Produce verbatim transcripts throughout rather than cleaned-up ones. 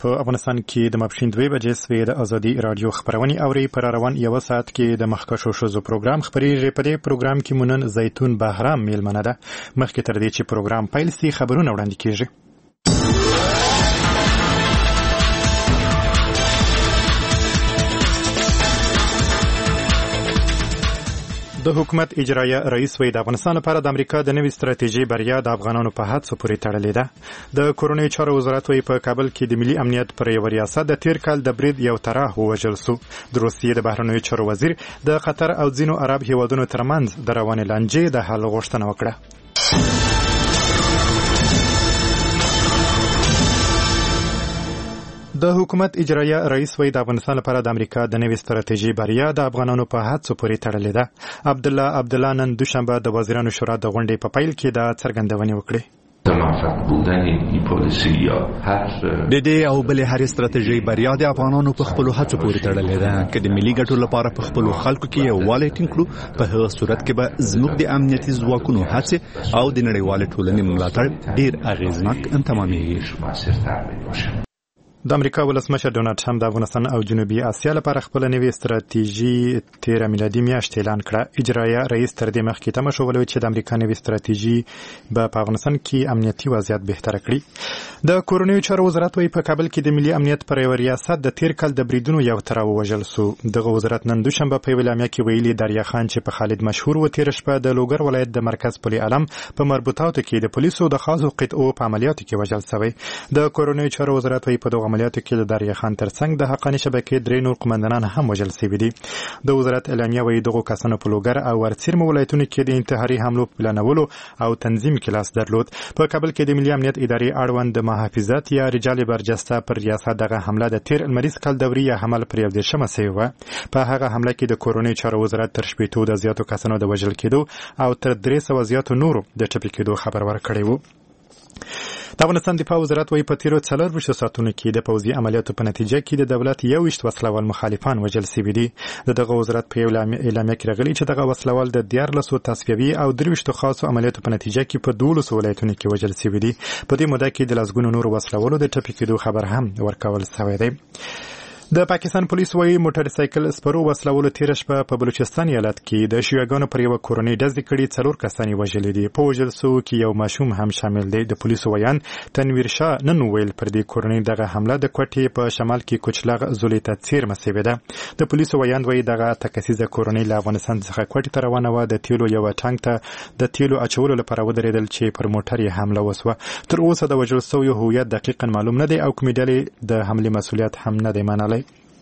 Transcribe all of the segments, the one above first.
په افغانستان کې د ماپښین دوه بجې سوې د ازادي رادیو خبرونې اوري پر روان یو ساعت کې د مخکښو ښځو پروګرام خبرېږي. په دې پروګرام کې مونن زیتون بهرام میلمنه ده. مخکې تر دې چې پروګرام پیل سي خبرونه وړاندې کیږي. د حکومت اجرایه رئیس وی د افغانستان لپاره د امریکا د نوې ستراتیژي بریا د افغانانو په هڅو پورې تړلې ده. د کورنۍ چارو وزارت وی په کابل کې د ملي امنیت پر یو ریاست د تیر کال د برید یو طرح ووژل سو. د روسیې د بهرنیو چارو وزیر د قطر او ځینو عرب هیوادونو ترمنځ د روانې لانجې د حل غوښتنه وکړه. د حکومت اجرایه رئیس وی د افغانستان لپاره د امریکا د نوې ستراتیژي بریا د افغانانو په هڅو پورې تړلې ده. عبد الله عبد الله نن دوشنبه د وزیرانو شورا د غونډې په پیل کې د څرګندونې وکړې. د دې او بلې هرې ستراتیژۍ بریا د افغانانو په خپلو هڅو پورې تړلې ده. که د ملي ګټو لپاره په خپلو خلکو کې یووالی ټینګ کړو، په هغه صورت کې به زموږ د امنیتي ځواکونو هڅې او د نړیوالې ټولنې ملاتړ ډېر اغېزناک تمامېږي. د امریکا ولسمشر ډونالډ ټرمپ د افغانستان او جنوبي اسیا لپاره خپل نوې ستراتیژي تیر میلادي میاشت اعلان کړه. اجرایه رئیس تر دې مخکې تمه شولوي چې د امریکا نوې ستراتیژي به په افغانستان کې امنیتي وضعیت بهتر کړي. د کورنیو چارو وزارت وی په کابل کې د ملي امنیت پر یو ریاست د تیر کال د بریدونو یو طرح ووژل سو. دغه وزارت نن دوشنبه په ویلامیا کې ویلي دریا خان چې په خالد مشهور و تیر شپه د لوګر ولایت د مرکز پل علم په مربوطاتو کې د پولیسو د خاصو قطعو په عملیاتو کې وژل شوی. د کورنیو چارو وزارت وی په دغه عملیاتو کې د دریا خان ترڅنګ د حقاني شبکې درې نور قومندانان هم وژل شوي دي. د وزارت اعلامیه وی دغه کسانو په لوګر او ورڅیرم ولایتونو کې د انتحاري حملو پلانولو او تنظیم کې لاس درلود. په کابل کې د ملي امنیت ادارې اړوند د محافظت یا رجال برجسته پر ریاست دغه حمله د تیر المریز کال دوري حمل پر یو دیرشمه سوی و. په هغه حمله کې د کورنۍ چارو وزارت تر شپېتو د زیاتو کسانو د وژل کېدو او تر درې سوه زیاتو نورو د ټپي کېدو خبر ورکړی و. د افغانستان دفاع وزارت وی په تیرو څلورویشتو ساعتونو کې د پوځي عملیاتو په نتیجه کې د دولت یوویشت وسلوال مخالفان وژل شوي دي. د دغه وزارت په اعلامیه کې راغلي چې دغه وسلوال د دیارلسو تصفیوي او درویشتو خاصو عملیاتو په نتیجه کې په دولسو ولایتونو کې وژل شوي دي. په دې موده کې د لسګونو نورو وسلوالو د ټپي کېدو خبر هم ورکول شوی دی. د پاکستان پولیس وایي موټر سایکل سپرو وسلوالو تیر شپه په بلوچستان ایالت کې د شیعاګانو پر یو کورنۍ ډزې کړي، څلور کسان یې وژلي دي. په وژل شوو کې یو ماشوم هم شامل دی. د پولیسو ویان تنویر شاه نن ویل پر دې کورنۍ دغه حمله د کوټې په شمال کې کوچلغ زولې ته څیرمه شوې ده. د پولیسو ویان وایي دغه تکسیزه کورنۍ له افغانستان څخه کوټې ته روانه وه. د تیلو یو ټانک ته د تیلو اچولو لپاره ودرېدل چې پر موټر یې حمله وسوه. تر اوسه د وژل شویو هویت دقیقا معلوم نه دی او کومې ډلې د حملې مسؤلیت هم نه دی منلی.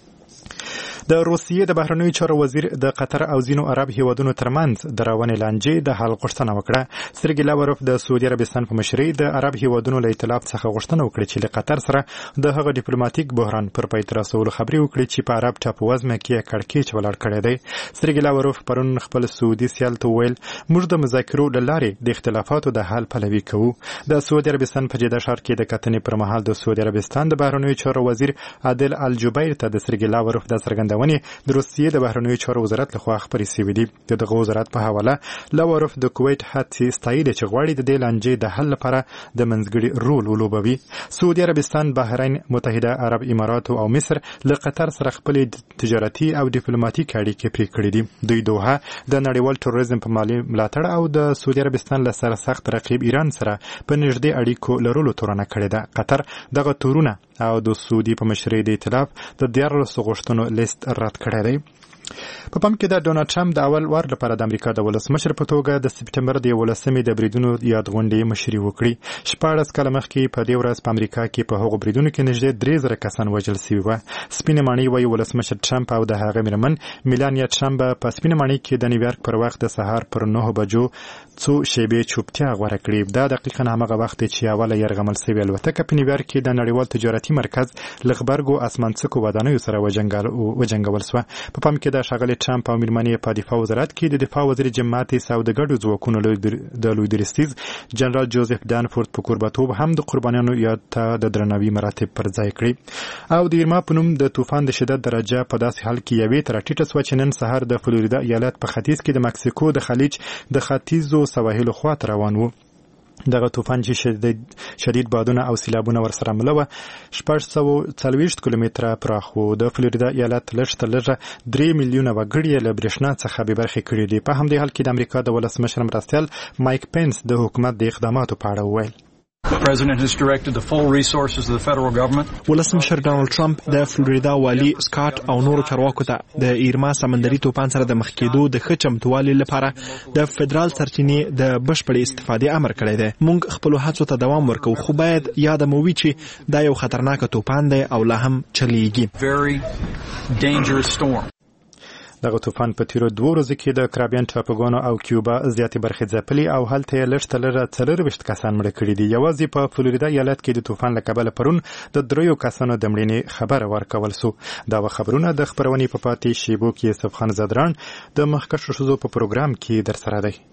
د روسیې د بهرنیو چارو وزیر د قطر او ځینو عرب هیوادونو ترمنځ د روانې لانجې د حل غوښتنه وکړه. سرګی لاوروف د سعودي عربستان په مشرۍ د عرب هیوادونو له ائتلاف څخه غوښتنه وکړه چې له قطر سره د هغه ډیپلوماټیک بحران پر پای ته رسولو خبرې وکړي چې په عرب ټاپووزمه کې کړکېچ ولاړ کړی دی. سرګی لاوروف پرون خپل سعودي سیال ته وویل موږ د مذاکرو له لارې د اختلافاتو د حل پلوي کوو. د سعودي عربستان په جده ښار کې د کتنې پر مهال د سعودي عربستان د بهرنیو چارو وزیر عادل الجبیر ته د سرګی لاوروف د څرګندونې د روسیې د بهرنیو چارو وزارت لخوا خبرې شوې دي. دغه وزارت په حواله لاوروف د کویت هڅې ستایلې چې غواړي د دې لانجې د حل لپاره د منځګړي رول ولوبوي. سعودي عربستان، بحرین، متحده عرب امارات او مصر له قطر سره خپل تجارتي او ډیپلوماټیک اړیکې پرې کړې دي. دوی دوه د نړیوال تروریزم په مالي ملاتړ او د سعودي عربستان له سره سخت رقیب ایران سره په نږدې اړیکو لرلو تورنه کړې ده. قطر دغه تورونه او د سعودي په مشرۍ د ائتلاف د دیارلسو غوښتنو لیست رد کړی دی. په پام کې د ډونالډ ټرمپ د اول وار لپاره د امریکا د ولسمشر په توګه د سپټمبر د یولسمې د بریدونو یاد غونډې مشري وکړي. شپاړس کاله مخکې په دې ورځ په امریکا کې په هغو بریدونو کې نږدې درې زره کسان وژل شوي وه. سپینې ماڼۍ وایي ولسمشر ټرمپ او د هغه مېرمن میلانیا ټرمپ په سپینې ماڼۍ کې د نیویارک پر وخت د سهار پر نهو بجو څو شیبې چوپتیا غوره کړې. دا دقیقاً همغه وخت چې اوله یرغمل شوې الوتکه په نیویارک کې د نړیوال تجارتي مرکز له غبرګو اسمانڅکو ودانیو سره وجنګول شوه. په پام کې د ښاغلي ټرمپ او مېرمنې په دفاع وزارت کې د دفاع وزیر جیم ماتیس او د ګډو ځواکونو د لوی درستیز جنرال جوزف دانفورد په کوربتوب هم د قربانیانو یاد ته د درناوي مراتب پر ځای کړي. او د ایرما په نوم د طوفان د شدت درجه په داسې حال کې یوې تر ټیټه سوه چې نن سهار د فلوریدا ایالت په ختیځ کې د مکسیکو د خلیج د ختیځو سواحلو خواته روان و. دغه طوفان چې شدید شدید بادونه او سیلابونه ورسره مل و شپږ سوه څلوېښت کیلومتره پراخ و. د فلوریدا ایالت لږ تر لږه درې میلیونه وګړي له برېښنا څخه بې برخې کړي دي. په همدې حال کې د امریکا د ولسمشر مرستیال مایک پینس د حکومت د اقداماتو په اړه وویل. The president has directed the full resources of the federal government. ولسمشر ډانلډ ټرمپ د فلوریدا والي سکاټ او نورو چارواکو ته د ایرما سمندري طوفان سره د مخ کېدو د ښه چمتووالي لپاره د فدرال سرچینې د بشپړې استفادې امر کړی دی. موږ خپلو هڅو ته دوام ورکوو، خو باید یاد مو وي چې دا یو خطرناک طوفان دی او لا هم چلیږي. Very dangerous storm. دغه طوفان په تیرو دوه ورځو کې د کرابین ټاپوګانو او کیوبا زیاتې برخې ځپلي او هلته یې لږ تر لږه څلرویشت کسان مړه کړي دي. یوازې په فلوریدا ایالت کې د طوفان له کبله پرون د دریو کسانو د مړینې خبره ورکول سو. دا خبرونه د خبرونې په پاتې شیبو کې یوسف خان زدران د مخکښو ښځو په پروګرام کې درسره دی.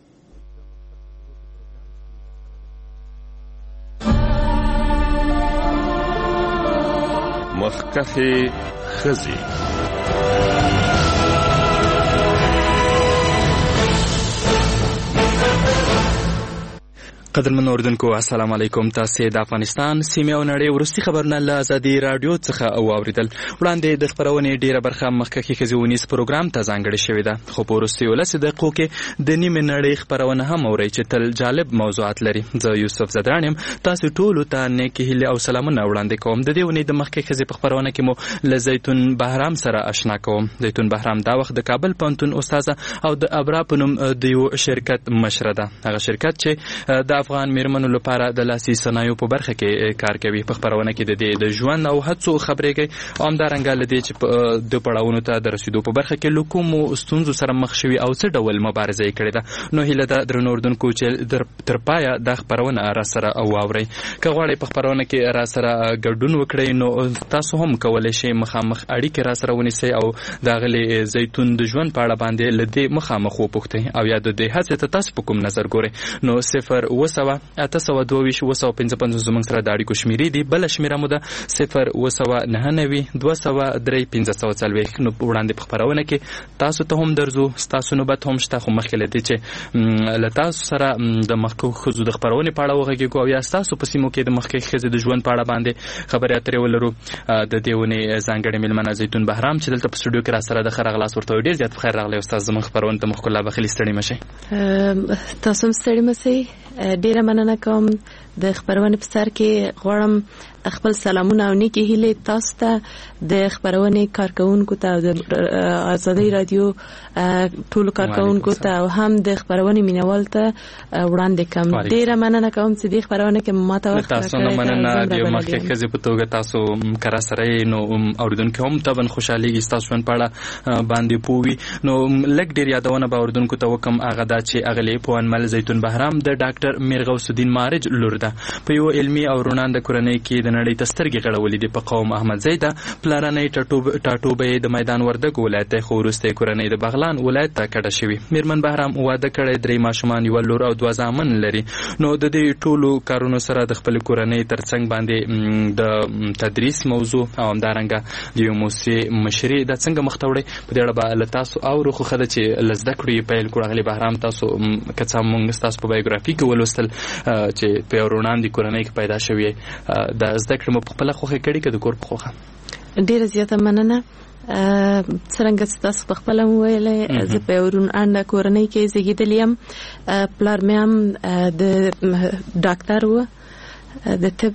مخکښې ښځې. قدرمن اوردونکو السلام علیکم. تاسو د افغانستان سیمه او نړۍ ورستي خبرونه له ازادي رادیو څخه اوریدل. وړاندې د خبرونې ډیره برخه مخکې خزونیز پروګرام ته ځانګړې شوې ده، خو په ورستي ولس دقیقو کې د نیمه نړۍ خبرونه هم اوري چې تل جالب موضوعات لري. زه یوسف زدرانم تاسو ټول ته نیکی هیله او سلامونه وړاندې کوم. د دې ونې د مخکې خزې په خبرونه کې مو له زیتون بهرام سره آشنا کوم. زیتون بهرام دا وخت د کابل پوهنتون استاد او د ابرا په نوم د یو شرکت مشره ده. هغه شرکت چې د افغان میرمنو لپاره د لاسي صنایعو په برخه کې کار کوي. په خبرونه کې د دې د ژوند او هڅو خبرې کوي. همدارنګه لدې چې د پړاوونو ته د رسیدو په برخه کې لکومو ستونزو سره مخ شوي او څه ډول مبارزه یې کړې ده. نو هیله ده درنو اردوونکو چې تر پایه د خبرونه را سره واورئ. که غواړئ په خبرونه کې را سره ګډون وکړئ نو تاسو هم کولی شئ مخامخ اړیکې را سره ونیسئ او د هغې زیتون د ژوند په اړه باندې له دې مخامخ وپوښتئ او یا د دې هڅې ته تاسو په کوم نظر ګورئ. نو صفر اوه سوه اته سوه دوه ویشت اوه سوه پنځه پنځوس زموږ سره د اړیکو شمیرې دي. بله شمیره مو ده صفر اوه سوه نهه نوي دوه سوه درې پنځه سوه څلوېښت. نو وړاندې په خپرونه کې تاسو ته هم درځو، ستاسو نوبت هم شته، خو مخکې له دې چې له تاسو سره د مخکې ښځو د خپرونې په اړه وغږېږو او یا ستاسو په سیمو کې د مخکې ښځې د ژوند په اړه باندې خبرې اترې ولرو. د دې ونې ځانګړې مېلمنه زیتون بهرام چې دلته په سټوډیو کې را سره د ښه راغلاست ورته وایو. ډېر زیات په خیر راغلی استاد. زموږ خپرونې ته مو ښکلا بخیلي ستړي مه شئ. تاسو هم ستړي مه شئ. ډېره مننه کوم. د خبرونې په سر کې غواړم خپل سلامونه او نیکی هیلې تاسو ته، د خبرونې کارکونکو ته او د ازادي رادیو ټولو کارکونکو ته او هم د خبرونې مینوال ته وړاندې کوم. ډېره مننه کوم چې د خبرونه کې ماته وخت راکړی. تاسو نه مننه د مخکې ښځې په توګه تاسو کره سره نو اوریدونکو هم طبعا خوشحالېږي ستاسو ژوند په اړه باندې پوه وي. نو لږ ډېر یادونه به اوریدونکو ته وکړم. هغه دا چې اغلې پوهنمل زیتون بهرام د ډاکټر میرغوث الدین مارج لور ده. په یو علمي او رونانده کورنۍ کې د نړۍ ته سترګې غړولې دي. په قوم احمد زیده پلارنۍ ټاټوبی د میدان وردګ ولایت دی، خو وروسته کورنۍ د بغلان ولایت ته کډه شوي. میرمن بهرام واده کړی، درې ماشومان، یوه لور او دوه زامن لري. نو د دې ټولو کارونو سره د خپل کورنۍ ترڅنګ باندې د تدریس موضوع او همدارنګه د یو موسسې مشري دا څنګه مخ ته وړئ په دې اړه به له تاسو اورو. خو ښه ده چې له زده کړو یې پیل کړو. اغلې بهرام تاسو که څه موږ ستاسو په بایوګرافي کې ولوستل چې په یو روناندې کورنۍ کې پیدا شوې. د زده کړې مو په خپله خوښه کړې که د کور په خوښه؟ ډېره زیاته مننه. څرنګه چې تاسو په خپله مو ویلی، زه په یو رونانده کورنۍ کې زیږېدلې یم. پلار مې هم د ډاکټر و د طب،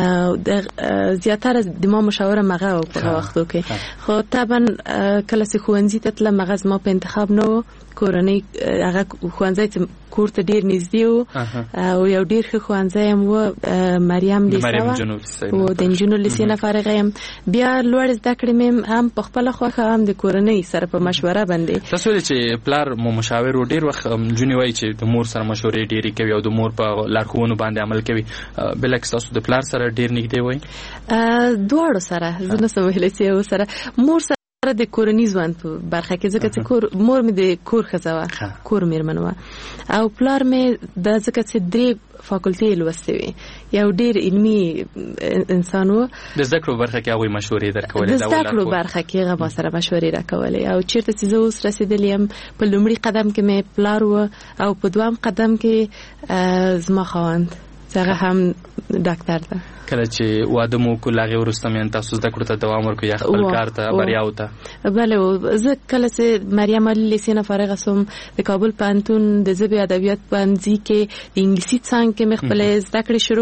د زیاتره د ما مشاوره مغه و په وختو کې. خو طبعا کله چې ښوونځي ته تلم هغه زما په انتخاب نه و. کورنۍ هغه ښوونځی چې کور ته ډېر نږدې و او یو ډېر ښه ښوونځی هم و، مریم لیسه وه او د نجونو لیسې نه فارغه یم. بیا لوړ زده کړې مې هم په خپله خوښه هم د کورنۍ سره په مشوره باندې. تاسو ویلې چې پلار مو مشاور و. ډېر وخت نجونې وایي چې د مور سره مشورې ډېرې کوي او د مور په لارښوونو باندې عمل کوي. بلکې تاسو د پلار سره ډېر نږدې وایي؟ دواړو سره. زه نه شم ویلی چې یو سره. مور سره د کورنۍ ژوند په برخه کې ځکه چې کور مور مې د کور ښځه وه، کور میرمن وه، او پلار مې د ځکه چې درې فاکولټې لوستې وې، یو ډېر علمي انسان و. د زده کړو برخه کې هغوی مشورې درکولې؟ د زده کړو برخه کې هغه ما سره مشورې راکولې. او چېرته چې زه اوس رسېدلې یم، په لومړي قدم کې مې پلار و او په دویم قدم کې زما خاوند. هغه هم ډاکټر ده. کله چې واده مو کو لاغه ورسته مې تاسو زده کړو ته دوام ورکو یا خپل کار ته بریا وته؟ بله، زه کله چې مریم علي لیسې نه فارغه سوم د کابل پوهنتون د ژبې ادبیات پوهنځي کې د انګلیسي څانګه کې مې خپلې زده کړې شروع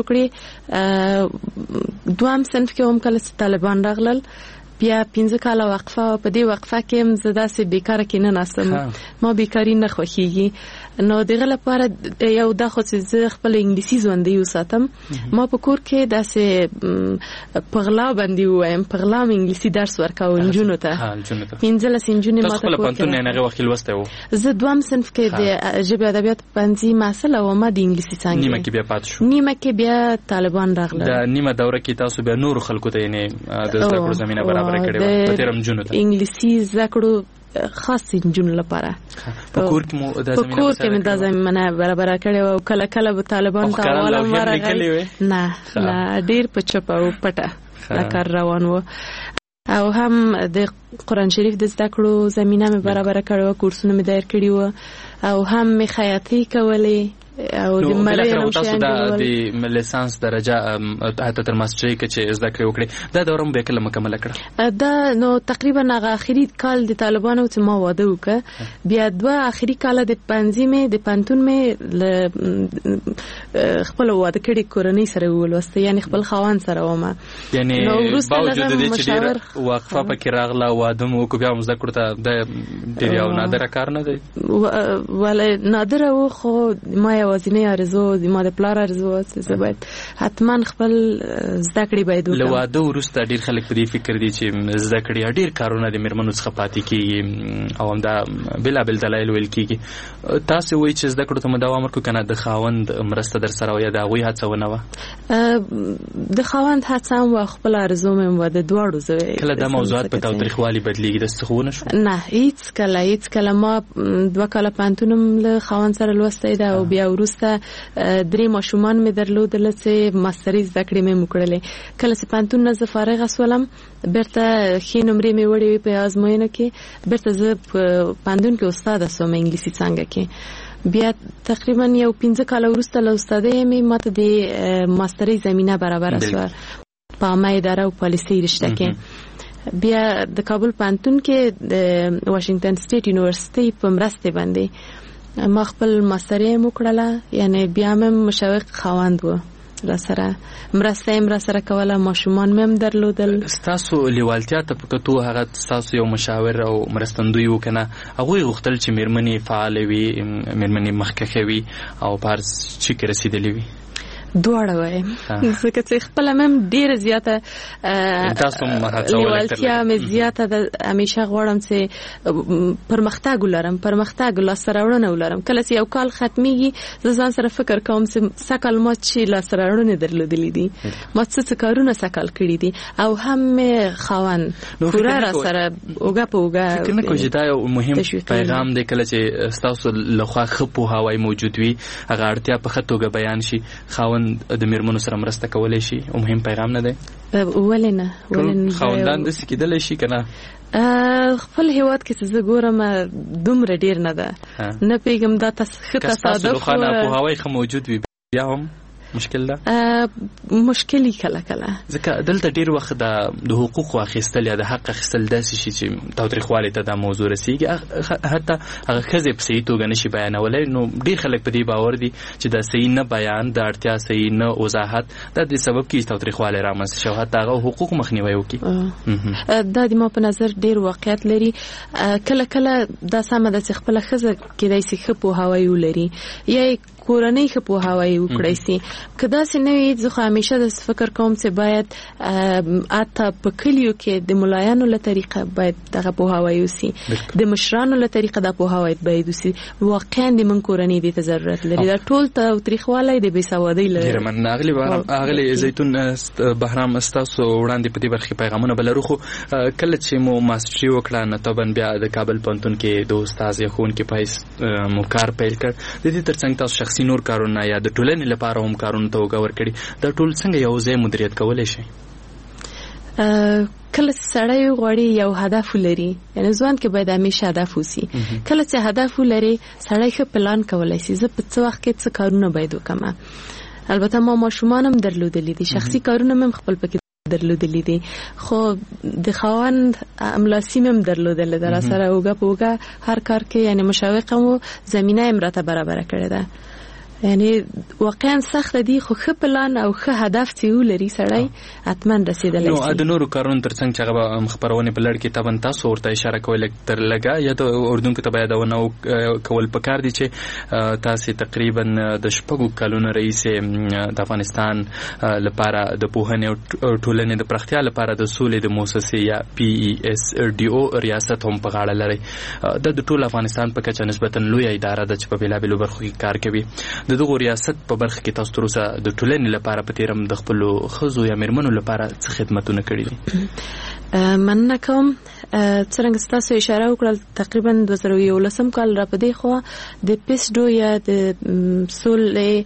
کړې. دوهم صنف کې هم کله چې طالبان راغلل بیا پنځه کاله وقفه، په دې وقفه کې هم زه داسې بیکاره کې نه ناستم، ما بیکاري نه خوښېږي. نو دغه لپاره یو دا خو چې زه خپل انګلیسي ژوندی وساتم، ما په کور کې داسې پغلا باندې ووایم، پغلا مې انګلیسي درس ورکاو نجونو ته، پنځلس نجونې ما ته خپل پوهنتون نه هغه وخت لوستی و؟ زه دوهم صنف کې د ژبې ادبیات پوهنځي محصله وم، د انګلیسي څانګې. نیمه کې بیا پاتې شو؟ نیمه کې بیا طالبان راغلل. د نیمه دوره کې تاسو بیا نورو خلکو ته یې د زده کړو زمینه برابره کړې وه، په تېره نجونو ته انګلیسي زده کړو خاص نجونو لپاره. په کور کې مو دا زمینه په کور کې مې دا زمینه برابره کړې وه، او کله کله به طالبان ته حواله ورغی. نه نه، ډېر په چوپه او پټه دا کار روان و. او هم د قرآن شریف د زده کړو زمینه مې برابره کړې وه، کورسونه مې دایر کړي وه، او هم مې خیاطي کولې او د مړۍ نوم شیان جوړول. د لیسانس درجه حتی تر ماسټرۍ کې چې زده کړې وکړې، دا دوره مو بیا کله مکمله کړه؟ دا نو تقریبا هغه آخري کال د طالبانو چې ما واده وکړه، بیا دوه آخري کاله د پوهنځي مې د پوهنتون مې له خپل واده کړې کورنۍ سره ولوسته، یعنې خپل خاوند سره ومه. یعنې باوجود د دې چې ډېره وقفه پکې راغله، واده مو وکړو، بیا مو زده کړو ته د ډېر یو نادره کار نه دی؟ ولې نادره و، خو ما یوازینی آرزو زما د پلار آرزو و چې زه باید حتما خپل زده کړې باید وکړم. له واده وروسته ډېر خلک په دې فکر دي چې زده کړې ډېر کارونه د مېرمنو څخه پاتې کېږي، او همدا بېلابېل دلایل ویل کېږي. تاسې وایي چې زده کړو ته مو دوام ورکړو که نه د خاوند مرسته در سره وه یا د هغوی هڅونه وه؟ د خاوند هڅه هم وه، خپل آرزو مې هم وه، د دواړو زه. کله دا موضوعات په تاوتریخوالي بدلېږي داسې څه خو ونه شو؟ نه، هېڅ کله هېڅ کله. ما دوه کاله پوهنتون هم له خاوند سره لوستی ده، او بیا وروسته درې ماشومان مې درلودل چې ماستري زده کړې مې وکړلې. کله چې پوهنتون نه زه فارغه شولم، بیرته ښې نمرې مې وړې وې په ازموینو کې، بیرته زه په پوهنتون کې استاده شوم انګلیسي څانګه کې. بیا تقریبا یو پنځه کاله وروسته له استادۍ مې ماته د ماسترۍ زمینه برابره شوه په عامه اداره او پالیسۍ رشته کې. بیا د کابل پوهنتون کې د واشنگټن سټیټ یونیورسيټي په مرسته باندې ما خپل ماسترۍ هم وکړله، یعنې بیا مې مشوق خاوند و را سره، مرسته یې را سره کوله، ماشومان مې هم درلودل. ستاسو لیوالتیا ته په کتو هغه ستاسو یو مشاور او مرستندوی و که نه، هغوی غوښتل چې مېرمنې فعاله وي، مېرمنې مخکښه وي او په هر څه کې رسېدلې وي؟ دواړه وایم، ځکه چې خپله مې هم ډېره زیاته لیوالتیا مې زیاته ده. همیشه غواړم چې پرمختګ ولرم، پرمختګ لاسته راوړنه ولرم. کله چې یو کال ختمیږي، زه ځان سره فکر کوم چې سږکال ما چې لاسته راوړنې درلودلې دي، ما څه څه کارونه سږکال کړي دي، او هم مې خاوند پوره را سره اوږه په اوږه. فکر نه کوم چې دا یو مهم پیغام دی، کله چې ستاسو لخوا ښه پوهاوی موجود وي، هغه اړتیا په ښه توګه بیان شي، خاوند د مېرمنو سره مرسته کولی شي، او مهم پیغام نه دی؟ ولې نه، ولې نه. خاوندان داسې کېدلی شي که نه؟ خپل هېواد کې چې زه ګورم دومره ډېر نه ده، نه پوهېږم دا ښه تصادف. که ستاسو لخوا پوهاوی ښه موجود وي بیا هم مشکل ده؟ مشکلی کله کله، ځکه دلته ډیر وخت د حقوقو اخیستل یا د حق اخیستل داسې شي چې تاوتریخوالي ته دا موضوع رسیږي، حتی هغه ښځې په صحیح توګه نشي بیانولی. نو ډیر خلک په دې باور دي چې دا صحیح نه بیان، د اړتیا صحیح نه وضاحت، دا د سبب کېږي تاوتریخوالی رامنځته شي، حتی هغه حقوق مخنیوی وکړي. دا د ما په نظر ډیر واقعیت لري. کله کله دا سمه ده چې خپله ښځه کېدای شي ښه پوهاوی ولري، یا کورنۍ ښه پوهاوی وکړی سي. که داسې نه وي، زه خو همیشه د فکر کوم چې باید حتی په کلیو کې د ملایانو له طریقه باید دغه پوهاوی وسي، د مشرانو له طریقه دا پوهاوی باید وسي. واقعا د من کورنۍ دې ته ضرورت لري. دا ټول تاوتریخوالی د بېسوادۍ لري. ډېره مننه اغلې بهرام. اغلې زیتون بهرام، ستاسو وړاندې په دې برخه کې پیغامونه به لرو، خو کله چې مو ماسټري وکړه نو طبعا بیا د کابل پوهنتون کې د استاد یا ښوونکي په حیث مو کار پیل کړ. د دې ترڅنګ تاسو شخصي نور کارونه یا د ټولنې لپاره هم کارونه توګه ورکړي، دا ټول څنګه یو ځای مدیریت کولی شي؟ کله چې سړی غواړي یو هدف ولري، یعنې ځوان کې باید همیشه هدف وسي. کله چې هدف ولري، سړی ښه پلان کولی شي، زه په څه وخت کې څه کارونه باید وکړم. البته ما ماشومان هم درلودلی دي شخصي کارونه هم خپل پکې درلودلی دي خو د خاوند املاسیم هم درلودل در سره اوګه پوګه هر کار کې یعنی مشوقه مو زمينه هم راته برابر کړې ده یعنی واقعا سخت دي خو ښه پلان او ښه هدف چې ولري سړی اتمن رسیدلی شي نو د نورو کارونو ترڅنګ چې هغه مخبرونه په لړ کې تبن تاسو ورته اشاره کول تر لګا یا د اردن کې تبعید او کول پکار دي چې تاسو تقریبا د شپږو کلونو رئیس د افغانستان لپاره د پوهنې او ټولنې د پرختیا لپاره د سولې د مؤسسې یا پی ای اس ډي او ریاست هم په غاړه لري د ټول افغانستان په کچه نسبتا لوی اداره ده چې په بلابلو برخو کې کار کوي د دغه ریاست په برخه کې تاسو تر اوسه د ټولنې لپاره په تیرم د خپل خزو یا مرمنو لپاره څه خدماتونه کړي دي مننه کوم څنګه تاسو اشاره وکړل تقریبا دوه زره یولسم کال را پدې خو د پیسډو یا د سولې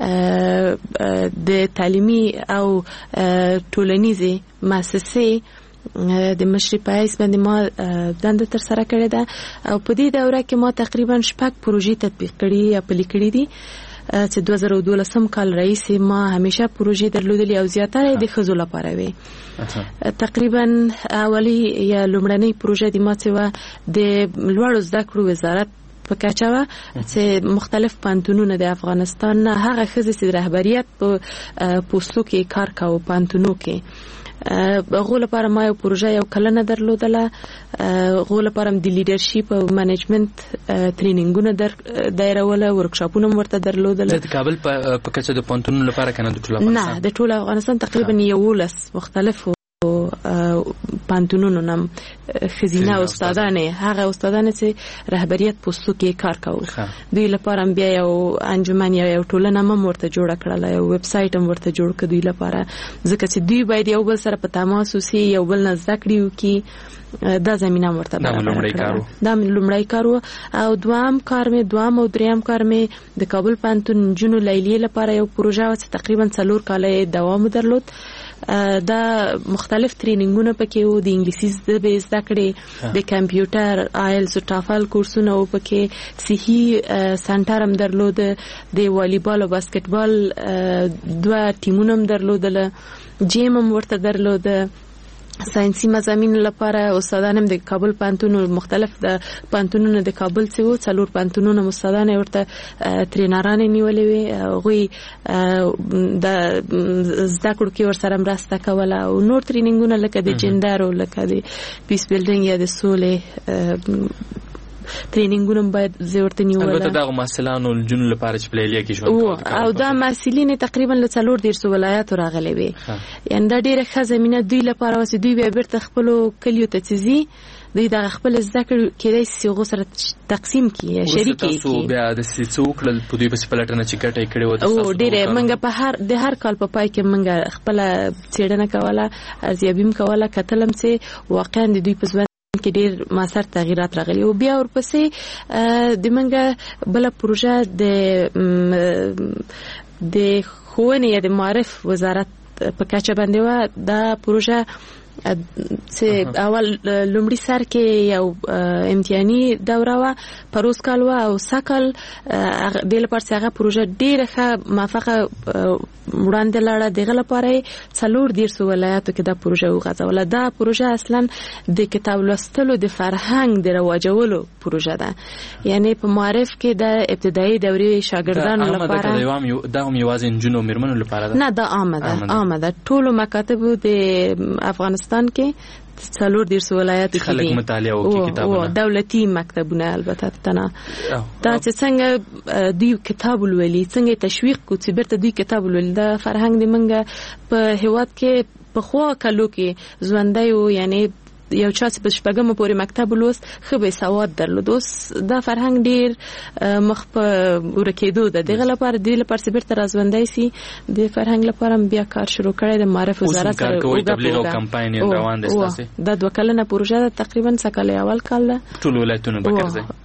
د تعلیمي او ټولنیزي مؤسسې د مشري پایس باندې ما دنده تر سره کړې ده او په دې دوره کې ما تقریبا شپږ پروژې تطبیق کړې یا پلي کړې دي چې دوه زره دولسم کال رئیس ما همیشه پروژې درلودلې او زیاتره د خزو لپاره وي تقریبا اولی یا لومړنۍ پروژه د ما چې و د لوړو زده کړو وزارت په کچاوه چې مختلف پانتونونه د افغانستان نه هغه خزې چې رهبریت په پوسټو کې کار کاوه پانتونو کې غو لپاره ما یو پروژه یو کلنه درلودله غو لپاره د لیډرشپ او منیجمنت ټرینینګونه در دایروله ورکشاپونه ورته درلودله د کابل په کچه د پانتونو لپاره کنه د ټول افغانستان نه د ټول افغانستان تقریبا یو لس مختلف پانتونونو نم خزینه استادانه هغه استادانه چې رهبریت پوسټو کې کار کوي دوی لپاره بیا یو انجمن یا یو ټولنه هم ورته جوړ کړل یو ویب سټ هم ورته جوړ کړ دوی لپاره ځکه چې دوی باید یو بل سره په تماس وسی یو بل نه زده کړیو کی دا زمينه مرته برابر کړو دا لومړی کارو او دوام کار می دوام او دریم کار می د کابل پانتون جنو لیلی لپاره یو پروژه چې تقریبا څلور کاله دوام درلود دا مختلف ټرینینګونه پکې وو د انګلیسي زده کړې د کمپیوټر آیلز او ټافل کورسونه او پکې صحي سنټر هم درلود د والیبال او باسکټبال دوه ټیمونه هم درلودل جیم هم ورته درلود ساينسي مضامین لپاره استادان هم د کابل پانتونو مختلف د پانتونونو د کابل څخه وو څلور پانتونونو استادان ورته ټرینران نیولې وي غوي د زده کړو کې ورسره مرسته کوله او نور ټرینینګونه لکه د جندر او لکه د پیس بیلډینګ یا د سولې ټرینینګونه باید زورته نیول البته دا مسلانو جنو لپاره چې پلیلیا کې شو او دا مسلین تقریبا له څلور ډیر ولایت راغلي وي یعنی دا ډیره ښه زمينه دوی لپاره واسي دوی به بیرته خپل کلیو ته تیزي دوی دا خپل زده کړو کېدای شي غو سره تقسیم کړي شریک کړي تاسو بیا د سڅوک ل په دوی په پلاتنه چې ګټه کړي و تاسو ډیره منګه په هر د هر کال په پای کې منګه خپل څېړنه کوله ارزیابیم کوله کتلم چې واقعا د دوی په کې ډیر ماسر تغیرات راغلي او بیا ورپسې د منګه بل پروژه د د خوونې د معرف وزارت په کچه باندې و دا پروژه چې اول لومړی سر کې یو امتحاني دوره و پروس کال و او سکل د لپاره هغه پروژه ډیره ښه موافقه وړاندې لاړه دغه لپاره څلور ډیر سو ولایتو کې دا پروژه وغځوله دا پروژه اصلا د کتاب لوستلو د فرهنګ د رواجولو پروژه ده یعنی په معرف کې د ابتدایي دورې شاګردانو لپاره دا هم یوازې جنو مرمنو لپاره ده نه دا عامه ده عامه ده ټول مکاتب د افغانستان کې څلور ډیر ولایت کې خلک مطالعه وکړي کتابونه او دولتي مکتبونه البته تنه دا چې څنګه دوی کتاب ولولي څنګه تشویق کو چې برته دوی کتاب ولولي دا فرهنګ د منګه په هواد کې په خو کلو کې ژوندۍ او یعنی یو چا چې په شپږم پورې مکتب ولوست خو به سواد درلود اوس دا فرهنګ ډیر مخ په ورکېدو د دغه لپاره د لپاره چې برته راځوندای سي د فرهنګ لپاره بیا کار شروع کړی د معرف وزارت سره او تبلیغ او کمپاین روان دي تاسو دا دوه کلنه پروژه تقریبا سکه اول کال ده ټول ولایتونه به ګرځي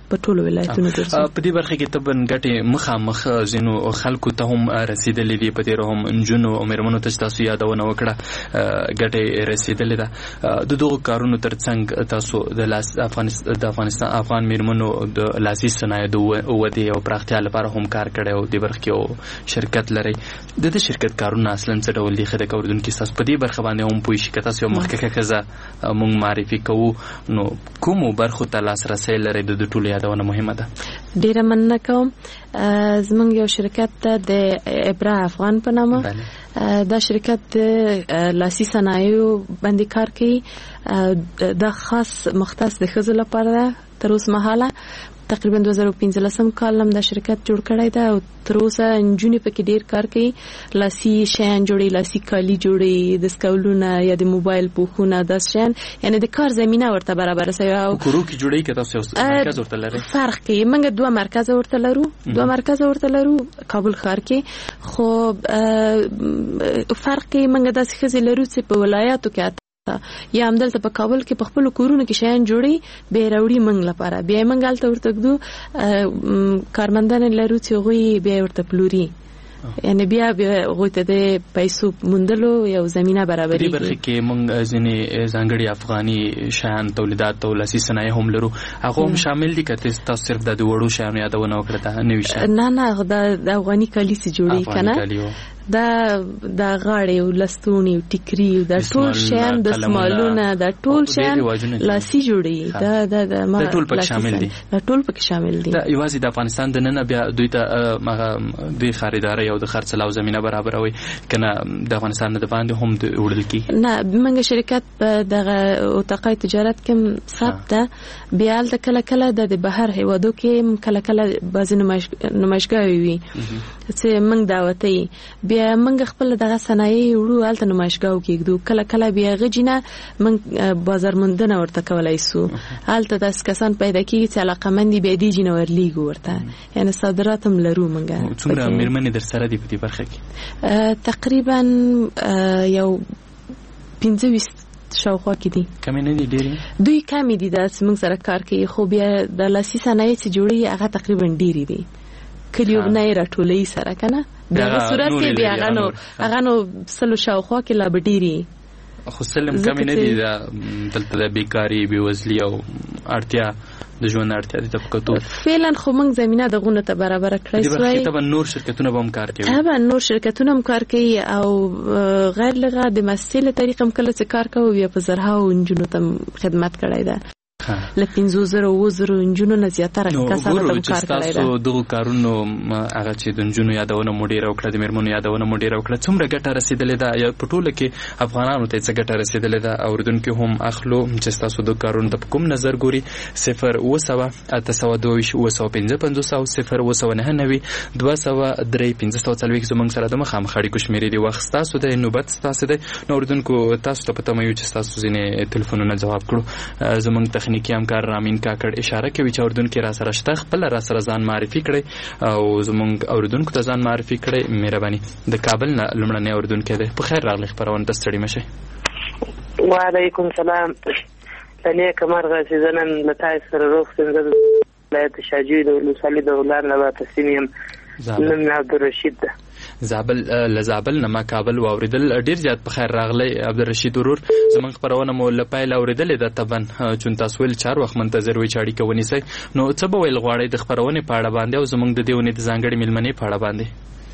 په ټولو ولایتونو ګرځو. په دې برخه کې تبن ګټه مخامخ زینو خلکو ته هم رسیدلې دي، په دې هم انجونو او مېرمنو ته تاسو یادونه وکړه ګټه رسیدلې ده. د دغه کارونو ترڅنګ تاسو د لاس افغانستان د افغانستان افغان مېرمنو د لاسي صنایع د ودې او پراختیا لپاره هم کار کړی او د برخه کې شرکت لري. د دې شرکت کارونه اصلا څه ډول دي خدای کوردونکو تاسو په دې برخه باندې هم پوښی کته تاسو مخکې کزه مونږ معرفي کوو نو کوم برخو ته لاسرسي لري د ټولو یادونه مهمه ده. ډیره مننه کوم. زمونږ یو شرکت ته د ابرا افغان په نامه دا شرکت لاسي صنایعو باندې کار کوي. دا خاص مختص د ښځو لپاره تر اوسه مهاله تقریبا دوه زره پنځلسم کال هم دا شرکت جوړ کړی دا او تر اوسه نجونې پکې ډیر کار کوي. لاسي شیان جوړي، لاسي کالي جوړي، د سکولونه یا د موبایل پوښونه د شیان، یعنی د کار زمينه ورته برابر سوی او کورو کې جوړي کې تاسو مرکز ورته لري. فرق کوي، موږ دوه مرکز ورته لرو دوه مرکز ورته لرو کابل ښار کې. خو فرق کوي، موږ داسې ښځې لرو چې په ولایاتو کې یا همدلته په کابل کې په خپل کورونو کې شیان جوړي به راوړي موږ لپاره، بیا موږ هلته ورته ږدو کارمندان لرو چې هغوی بیا ورته پلوري، یعنی بیا هغوی ته د پیسو موندلو یو زمینه برابرېږي. په دې برخه کې موږ ځینې ځانګړي افغاني شیان تولیدات او لاسي صنایع هم لرو، هغه هم شامل دي که تاسو صرف د وړو شیانو یادونه وکړه ته نوي شیان؟ نه نه د افغاني کالي چې جوړي کنه دا د غاړې او لستونی او ټیکری او د ټول شیان د سمالونه د ټول شیان لاسي جوړي دا د د ټول پک شامل دي د ټول پک شامل دي. دا یوازې د افغانستان د نن بیا دوی ته دوی خریداري او د خرڅلاو زمينه برابروي کنه د افغانستان د باندې هم وړل کی؟ نه، موږ شرکت په دغه اوتاقای تجارت کې ثبت ده، بیا د کله کله د بهر هیوادو کې کله کله بعض نمایشګاوي وي چې موږ دعوتي بیا موږ خپل دغه صنایع وړو هلته نمایشګاو کېږدو، کله کله بیا غجینه موږ بازار موندنه ورته کولای سو، هلته داسې کسان پیدا کېږي چې علاقمند دي بیا دې جینه ورلیږو ورته، یعنی صادرات هم لرو موږ. څومره مېرمنې در سره دي په دې برخه کې؟ تقریبا یو پنځه ویشت شاوخوا کې دي. کمې نه دي ډېرې؟ دوی کمې دي دا چې موږ سره کار کوي، خو بیا د لاسي صنایع چې جوړوي هغه تقریبا ډېرې دي، کلیو نه یې راټولوي سره که نه بیا صورت کې بیا هغه نو هغه نو سلو شاوخوا کې لا به ډېرې خو سلم کمې نه دي. دلته د بیکاري بېوزلي او اړتیا د ژوند اړتیا دي ته کتو فعلا خو موږ زمینه دغونه ته برابر کړی سوی. طبعا نور شرکتونه به هم کار کوي، طبعا نور شرکتونه هم کار کوي او غیر لغه د مسیله طریقه هم کله چې کار کوي بیا په زرهاو نجونو ته خدمت کړی ده، له پنځو زرو اووه زرو نجونو نه زیاتره کسانو ته کار کړی ده. نو دغه کارونو هغه چې د نجونو یادونه مو ډېره وکړه، د مېرمنو یادونه مو ډېره وکړه، څومره ګټه رسېدلې ده یا په ټوله کې افغانانو ته څه ګټه رسېدلې ده اورېدونکي هم اخلو چې ستاسو د کارونو ته په کوم نظر ګوري؟ صفر اوه سوه اته سوه دوه ویشت اوه سوه پنځه پنځوس او صفر اوه سوه نهه نوي دوه سوه درې پنځه سوه څلوېښت زموږ سره د مخامخ اړیکو شمېرې دي. وخت ستاسو دی، نوبت ستاسو دی. نو اورېدونکو تاسو ته په تمه یو چې ستاسو ځینې تلیفونونه ځواب کړو. زموږ تخنیکي همکار رامین کاکړ اشاره کوي چې اوریدونکو را سره شته خپل را سره ځان معرفي کړي او زموږ اوریدونکو ته ځان معرفي کړي. مهرباني. د کابل نه لمړنی اوریدونکو دی. په خیر راغلی خبرونه ته ستړي مشه. وعلیکم سلام. لنی کمرغه چې زنن لتای سره روغ څنګه ولایت شاجوی د لوسالي د ولر نه تسلیم نن عبدالرشید ده. زابل لزابل نه ما کابل واوریدل ډیر زیات په خیر راغلی عبدالرشید ورور. زمونږ خبرونه مو لپایل اوریدلې ده طبعا چون تاسو ول چار وخت منتظر وي چاړي کوي سي. نو څه به ویل غواړي د خبرونه په اړه باندې او زمونږ د دیونه د ځانګړي ملمنې په اړه باندې؟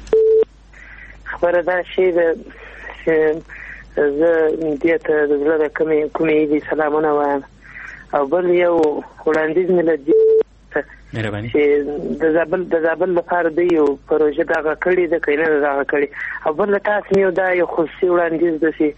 خبره دا شي د زه دې ته د زړه کومې کومې دي سلامونه وایم او بل یو وړاندیز مې لدی مهرباني چې د زابل د زابل لپاره دی یو پروژه دغه کړی د کینه دغه کړی او بل تاسو یو دا یو خصوصي وړاندیز د سي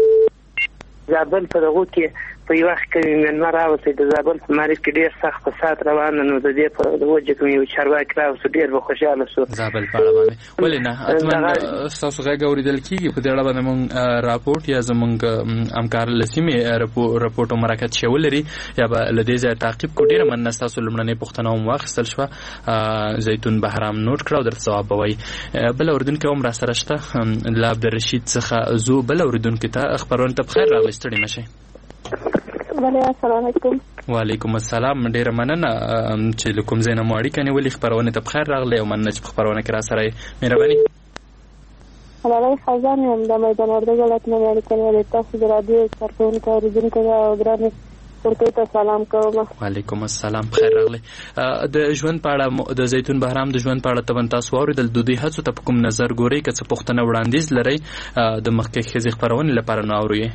زابل په دغه کې په یو وخت کې من راوځي د زابل په مارکیټ کې ډیر سخت فساد روان نو د دې په وجه کوم یو چارواکي راوځي ډیر به خوشاله شو زابل په اړه باندې. ولې نه اتمن تاسو غږ اوریدل کیږي په دې اړه باندې مونږ راپورټ یا زمونږ همکار لسیمه راپورټ او مرکز شول لري یا به لدې ځای تعقیب کو ډیر من تاسو لمړنې پښتنه هم واخستل شو. زیتون بهرام نوٹ کړو در ثواب وای. بل اوریدونکو هم را سره شته ل عبدالرشید څخه زو بل اوریدونکو ته خبرونه ته بخیر راغلی ستړي مشه. بله السلام علیکم. وعلیکم السلام. ډیره مننه چې له کوم ځای نه مو اړیکه نیولې. خپرونه ته بخیر راغلی او مننه چې په خپرونه کې را سره یې. مهرباني. ملالۍ خزان یم د میدان وردګ ولایت نه اړیکه نیولې. تاسو د رادیو کارکونکو اوریدونکو او ګرانې ورته ته سلام کوم. وعلیکم السلام. بخیر راغلی. د ژوند په اړه د زیتون بهرام د ژوند په اړه تبن تاسو اوریدل د دوی هڅو ته په کوم نظر ګورئ که څه پوښتنه وړاندیز لرئ د مخکې ښځې خپرونې لپاره نه اورئ؟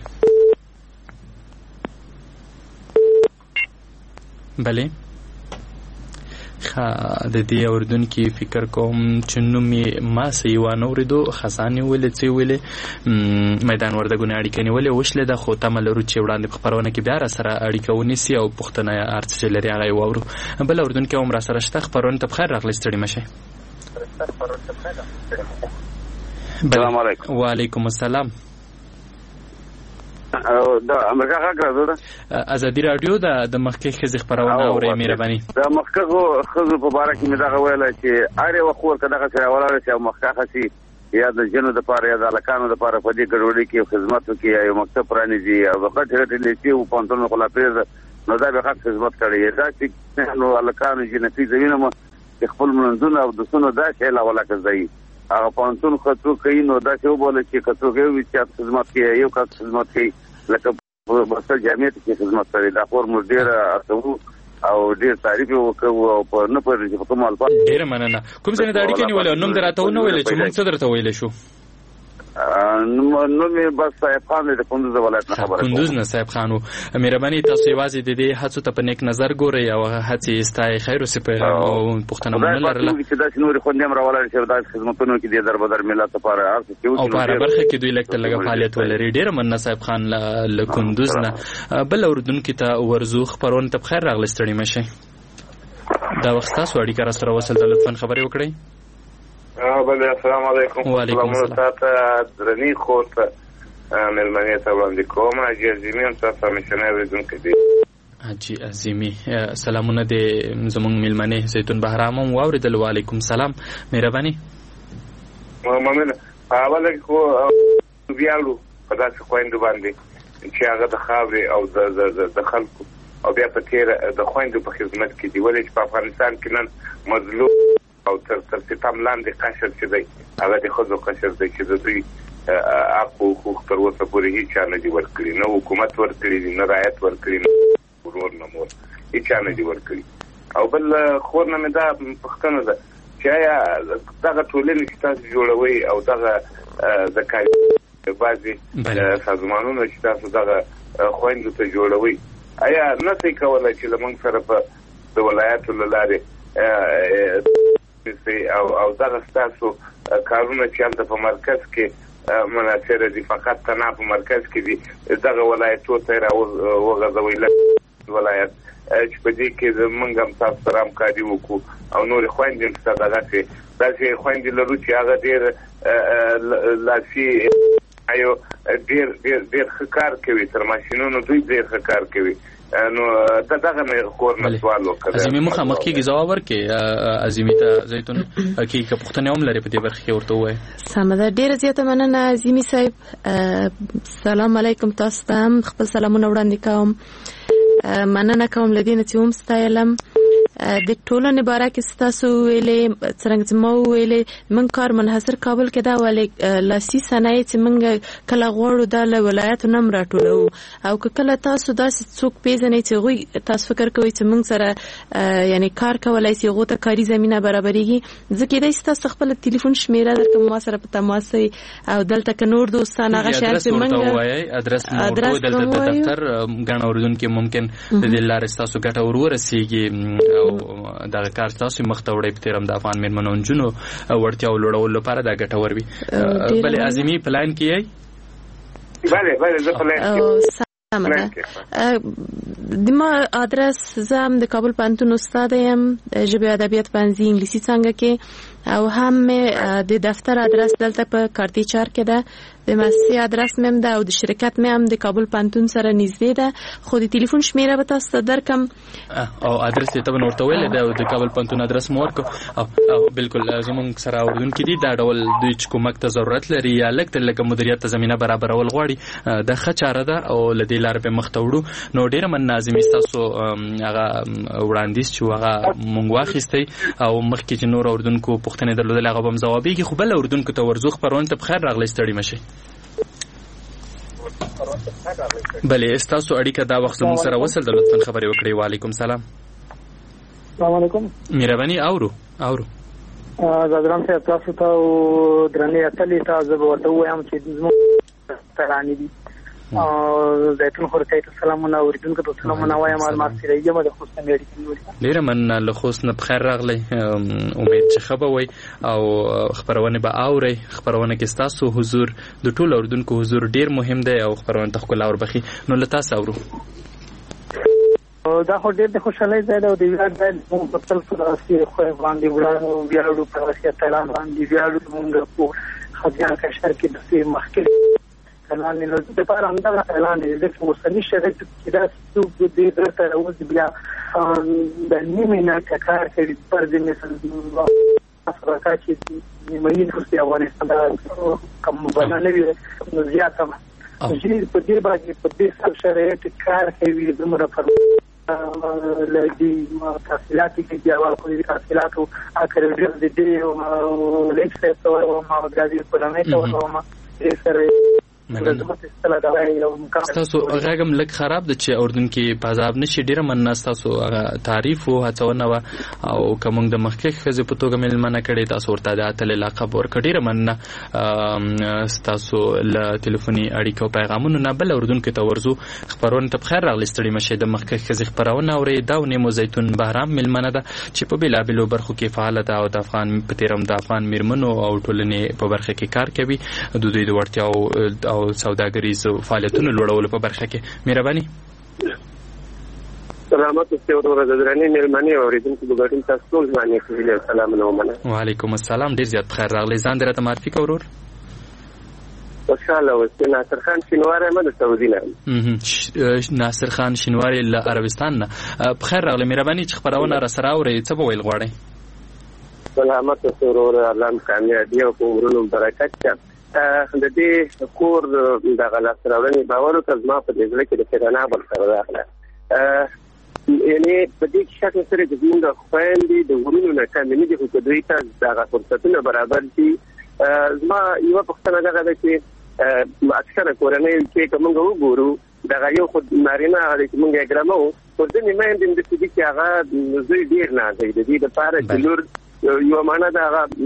بله د دې اوریدونکي فکر کوم چې نوم یې ما صحیح وانه اورېدو. خزان یې ویلې څه یې ویلې میدان وردګو نه اړیکه نیولې وشلې ده خو تمه لرو چې وړاندې په خپرونه کې بیا را سره اړیکه ونیسي او پوښتنه هر څه چې لري هغه یې واورو. بل اوریدونکی هم را سره شته. خپرونه ته بخیر راغلی. ستړي مه شئ. السلام علیکم. وعلیکم السلام. د امریکا غږ راځو ده. ازادي راډیو د د مخکې ښځې خپرونه اورئ. مهرباني. د مخکې ښځو په باره کې مې دغه ویله چې هر یوه خور که دغه سره ولاړه شي او مخکښه شي یا د جنو دپاره یا د هلکانو دپاره په دې ګډوډۍ کې خدمت وکړي یا یو مکتب پرانیزي او غټې غټې لیسې و پوهنتونونه خو لا پرېږده نو دا به غټ خدمت کړی. دا چې نو هلکانو جنتي زوینه مو چې خپل منځونه او دوستونه داسې علاوه که ځایي هغه پوهنتون ښه څوک کوي نو داسې وبوله چې که څوک یو وي چې خدمت کوي یو کس خدمت کوي لکه بسته جامعه کې خدمت کوي. دا خور موږ ډېره هڅوو او ډېر تعریف یې وکړو او په نه پوهېږو چې په کوم الفاظ. ډېره مننه. کوم ځای نه د اړیکې نیولې او نوم دې راته ونه ویلې چې موږ څه درته ویلی شو؟ نوم یې بس صاحب خان دی د کندوز ولایت نه خبره کوم. کندوز نه صاحب خان و. مهرباني تاسو یوازې د دې هڅو ته په نیک نظر ګورئ او هڅې یې ستایئ. خیر اوسې او پوښتنه مو نه لرله چې داسې نورې خوندې هم راولاړې شي داسې خدمتونو کې دې در بدر ملت لپاره هر څه چې او په هره برخه کې دوی لږ تر لږه فعالیت ولري. ډېره مننه صاحب خان له کندوز نه. بل اورېدونکي ته ورځو. خپرونه ته بخیر راغلی. ستړي مه شئ. دا وخت ستاسو اړیکه را سره وصل ده. لطفا خبرې وکړئ. بله السلام علیکم. سلامونه تاته درنې خور ته مېلمنې ته وړاندې کوم. حاجي عظیمي هم تاسو همیشنی اورېدونکی دی. حاجي عظیمي سلامونه دې زموږ مېلمنې زیتون بهرام هم واورېدل. وعلیکم سلام. مهرباني. مننه. په اوله کې خو ویاړو په داسې خویندو باندې چې هغه د خاورې او د خلکو او بیا په تېره د خویندو په خدمت کې دي. ولې چې په افغانستان کې نن مظلوم او تر تر ستم لاندې قشر چې دی هغه د ښځو قشر دی چې د دوی حق او حقوق تر اوسه پورې هېچ چا نه دي ورکړي. نه حکومت ورکړي دي نه رعایت ورکړي نه ورور نه مور هېچ چا نه دي ورکړي. او بل خور نه مې دا پوښتنه ده چې آیا دغه ټولنې چې تاسو جوړوئ او دغه د کاري بعضې سازمانونه چې تاسو دغه خویندو ته جوړوئ آیا نه شئ کولی چې زموږ سره په د ولایاتو له لارې او او دغه ستاسو کارونه چې هلته په مرکز کې مناصره دي فقط تنها په مرکز کې دي دغه ولایتو ته یې راوغځوئ ولایت چې په دې کې زموږ هم تاسو سره همکاري وکړو او نورې خویندې هم شته دغسې داسې خویندې لرو چې هغه ډېر لاسي یو ډېر ډېر ډېر ښه کار کوي تر ماشینونو دوی ډېر ښه کار کوي. نو دا دغه مې خور نه سوال وکړ. عظیمي مخامخ کېږي ځواب ورکړي عظیمي ته زیتون کې که پوښتنې هم لري په دې برخه کې ورته ووایي. سمه ده. ډېره زیاته مننه عظیمي صاحب. سلام علیکم. تاسو ته هم خپل سلامونه وړاندې کوم. مننه کوم له دې نه چې هم ستایلم. د ټولنې باره کې ستاسو ویلې څرنګه چې ما وویلې موږ کار منحصر کابل کې دا ولې لاسي صنایع چې موږ کله غواړو دا له ولایاتو نه هم راټولوو او که کله تاسو داسې څوک پیژنئ چې هغوی تاسو فکر کوئ چې موږ سره یعنې کار کولی شي هغو ته کاري زمینه برابرېږي زه کېدای شي تاسو خپله تلیفون شمېره درکړم ما سره په تماس او دلته که نور دوستان هغه شیان چې موږ ادرس مو ورکوئ دلته د دفتر ګڼ اورېدونکي ممکن د دې لارې ستاسو ګټه ور ورسېږي او دغه کار تاسو مخ ته وړئ په تېرم د افغان مېرمنو نجونو وړتیاو لوړولو لپاره دا ګټور وي. بلې عظیمي پلان کې یې؟ بله بله زه پلان کې سمه ده. د ما ادرس زم د کابل پوهنتون استاد یم ژبه ادبیات پنځه انګلیسي څنګه کې او هم د دفتر ادرس دلته په کارتی چار کې ده د مؤسسې ادرس مې هم ده او د شرکت مې هم د کابل پوهنتون سره نږدې ده خو د ټلیفون شمیره به تاسو ته درکم او ادرس ته به ورته ویل ده او د کابل پوهنتون ادرس مو ورکو او بالکل زمونږ سره اوردونکو دي دا ډول دوی چې کومک ته ضرورت لري یا لکه لکه مدیریت ته زمينه برابرول غواړي د ښه چاره ده او لدې لار په مخ ته وړو نو ډیره من ناظمي تاسو هغه وړاندیز چې هغه مونږ واخیستي او مخکې چې نور اوردونکو پوښتنه درلودل هغه هم ځوابيږي خو بل اوردونکو ته ورزو خبرونه ته بخیر راغلی ستړي مشي بله استاسو اړیکه دا وخت زموږ سره وصل د لطفا خبرې وکړئ. وعلیکم سلام. السلام علیکم. مهرباني اورو اورو زادران صاحب تاسو ته درنې اتلې تاسو به ورته وایم چې زموږ ترانې دي او زيتون خورته ته سلامونه اوریدونکو ته سلامونه وایم مال سره یم د خوست مېډیکل ډیر من له خوست نه بخیر راغلی امید چې خبر وای او خبرونه به اوري خبرونه کې تاسو حضور د ټول اوریدونکو حضور ډیر مهم دی او خبرونه ته خپل اور بخي نو لتا ساورو دا خو ډېر د خوشحالۍ ځای دی او د ویاړ ځای موږ په خپل سیاسي خو باندې وړاندې ویاړو په سیاست اعلان باندې ویاړو موږ په خځان کشر کې د سیمه مخکې اعلان نه د لپاره همدا اعلان دی چې اوسنی شرایط کې دا څو د درته راوځي بیا د نیمه نه کار کوي پر دې مثال افریقا چې نیمه خو په افغانستان دا کوم باندې وی نو زیاته چې په دې باندې په دې شرایط کار کوي زموږ پر لدي تحصيلات کې بیا ورکوي تحصيلات او اخر دې دې او لیکسه او ما غاډي په لمه ته ورما دې سره تاسو غږم لک خراب د چې اردن کې پازاب نشي ډیره من تاسو تعریف او هڅونه او کوم د مخکې خزه په توګه ملمنه کړي تاسو ورته د اتل لقب ورکړي ډیره من تاسو له ټلیفوني اړیکو پیغامونو نه بل اردن کې تورزو خبرونه ته بخیر راغلی ستړي مشه د مخکې خزه خبرونه اوري دا ونیمو زيتون بهرام ملمنه ده چې په بلا بلو برخو کې فعال ده او د افغان په تیرم د افغان میرمنو او ټولنې په برخه کې کار کوي د دوی د ورتیاو او سوداګریز فعالیتونو لوړولو په برخه کې مهرباني سلامات اوسئ ورور درنې مېلمنې اوریدونکو د ګډون تاسو ټول باندې کوي سلام نو مننه. وعلیکم السلام ډیر زیات خیر راغلی ځان درته معرفي کورور خوشاله اوسئ. ناصر خان شینواری مده سعودي نه ناصر خان شینواری له عربستان نه بخیر راغلی مهرباني چې خبرونه را سره اوري څه به ویل غواړئ؟ سلامات اوسئ ورور الله کامیابی او عمرونو برکت شه د دې کور د غلط راوړنې باور او تزما په دې ځل کې د پیرانه بل سره راغله یعنی په دې شکل سره د موږ خويندې د ورونو نه کمنې دي چې دوی ته د فرصتونو برابر دي. زما یو پښتنه دغه ده چې اکثره کورنۍ کې کوم وګورو د غيو خود نارینه چې موږ ګرامو په دې نیمه د دې چې هغه زوی ډیر نه دی د دې لپاره چې لور یو معنا دا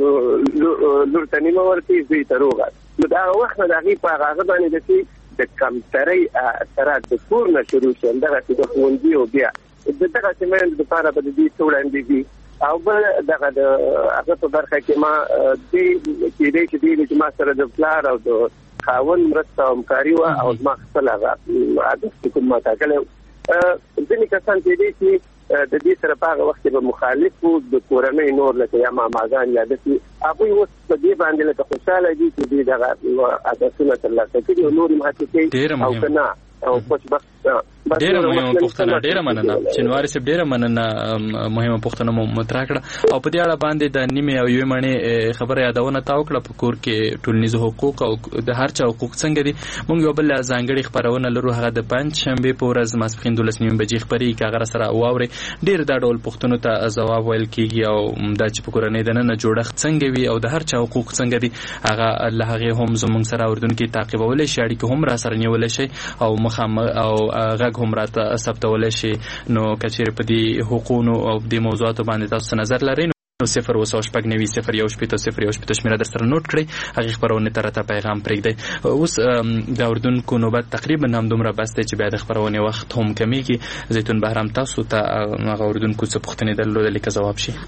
لور تنیمه ورته زی تروغه نو دا وخت دا غي په هغه باندې چې د کمتري اثرات د کور نه شروع شول دا چې د خوندي او بیا د دغه سیمه د لپاره به دې ټولندې دي او بل دغه د هغه په برخه کې ما دې چې دې چې ما سره د پلار او د خاون مرسته او همکاري او ما خپل هغه عادت کوم ما تا کله ځینې کسان چې دې چې د دې سره په هغه وخت کې مخالف وو د کورنۍ نور لکه یا ماماګان یا د هغوی اوس په دې باندې لکه خوشاله دي چې دوی دغه عادتونه ترلاسه کړي او نور یې ماتې او که نه او خوشبخت ډیره مهمه پوښتنه ډیره مننه شینواری صاحب ډیره مننه مهمه پوښتنه مو مطرح کړه او په دې اړه باندې د نیمه او یو مڼې خبره یادونه تا وکړه په کور کې ټولنیز حقوق او د هر چا حقوق څنګه دي موږ یو بل ځانګړي خبرونه لرو هغه د پنځ شنبه په ورځ ماسپخین دولس نیمه بجې خبري کاغره سره واوري ډیر دا ډول پوښتنو ته ځواب ویل کیږي او د چې په کورنۍ د نن جوړښت څنګه وي او د هر چا حقوق څنګه دي هغه له هغه هم زموږ سره اردوونکو تعقیبول شي اړیکه هم را سره نیول شي او مخامخ او غږ هم راته ثبتول شي نو کچېر په دې حقوقو او د موضوعاتو باندې تاسو نظر لرئ نو صفر وسو شپږ نوي صفر یو شپږ صفر یو شپږ شمیره در سره نوٹ کړئ هغه خبرونه تر ته پیغام پرېږدئ اوس د اردوونکو نوبت تقریبا هم دومره بس دی چې بیا د خبرونه وخت هم کمیږي زيتون بهرام تاسو ته هغه اردوونکو څه پوښتنې درلودل لیکه جواب شي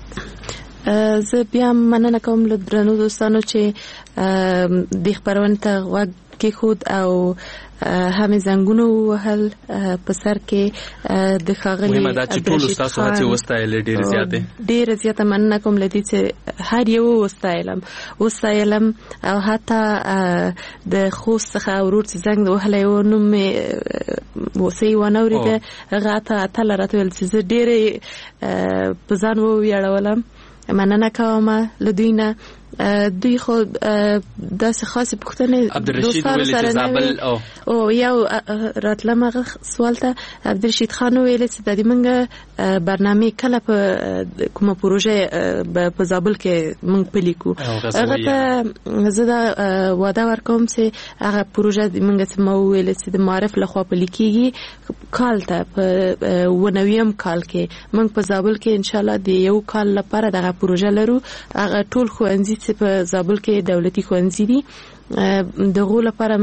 زه بیا مننه کوم له درنو دوستانو چې د خبرونه ته وګ کې خود او هم زنګونو وهل په سر کې د خاغلی مهمه ده چې ټول تاسو هڅه وستایل ډیر زیاته ډیر زیاته مننه کوم لدی چې هر یو وستایلم وستایلم او حتی د خوست څخه ورور چې زنګ وهل یو نو مې وسی ونوري هغه ته تل راتول چې ډیر په ځان و ویاړولم مننه کوم لدوینه دوی خو داسې خاصه پوښتنه عبدالرشید ویل چې زابل او او یو راتلمغه سوال ته عبدالرشید خان ویل چې د دې منګه برنامه کله په کومه پروژه په زابل کې مونږ پلیکو هغه ته زه دا وعده ورکوم چې هغه پروژه د منګه چې مو ویل چې د معرف لخوا پلیکيږي کال ته په ونویم کال کې مونږ په زابل کې ان شاء الله د یو کال لپاره دغه پروژه لرو هغه ټول خوندې چې په زابل کې دولتي خوندې دي د غو لپاره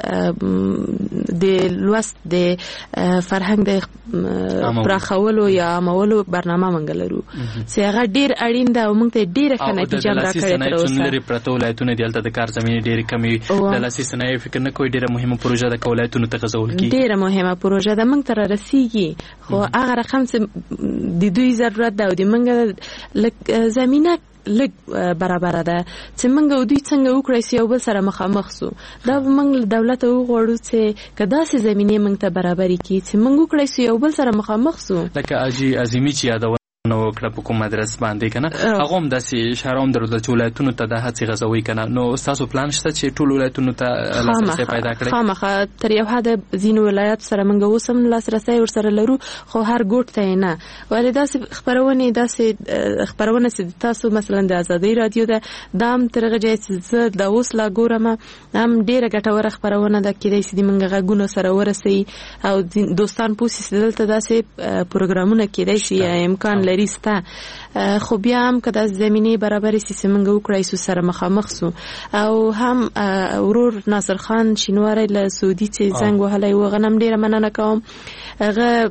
منګه د لوست د فرهنګ د پراخولو یا عامولو برنامه منګه لرو چې هغه ډیر اړین ده او موږ ته ډیره ښه نتیجه راکړې تر اوسه لري پرته ولایتونه دلته د کار زمینه ډیره کمی د لاسي صنایع فکر نه کوي ډیره مهمه پروژه د ولایتونو ته غزول کی ډیره مهمه پروژه ده موږ ته رسیږي خو هغه رقم چې د دوی ضرورت ده او د منګه زمينه لګ برابر ده چې موږ دوی څنګه وکړای سي او بل سره مخامخ سو دا موږ دولت وغوړو چې کدا سي زمينه موږ ته برابرۍ کی چې موږ وکړای سي او بل سره مخامخ سو لکه اجي عظیمی چې یاد نو کړه په کوم مدرسه باندې کنه هغه هم داسې اشاره درلوده چې ولایتونو ته د هڅې غزوي کنه نو تاسو پلان شته چې ټول ولایتونو ته لاسرسي پیدا کړئ خامخا تر یو حد زینو ولایت سره موږ وسم لاسرسي ور سره لرو خو هر ګوټ ته نه ولې داسې خبرونه داسې خبرونه چې تاسو مثلا د ازادي رادیو ده دام ترغه چې زه د اوس لا ګورم هم ډیره ګټوره خبرونه ده کېدای چې موږ غوونه سره ورسي او دوستان پوسې دلته داسې پروګرامونه کېدای شي امکان لريستا خو بیا هم کدا زمينه برابر سي سیمنګ وکړای سو سره مخامخ سو او هم ورور ناصر خان شینواری له سعودي چې څنګه وهلای و غنم ډیره مننه کوم هغه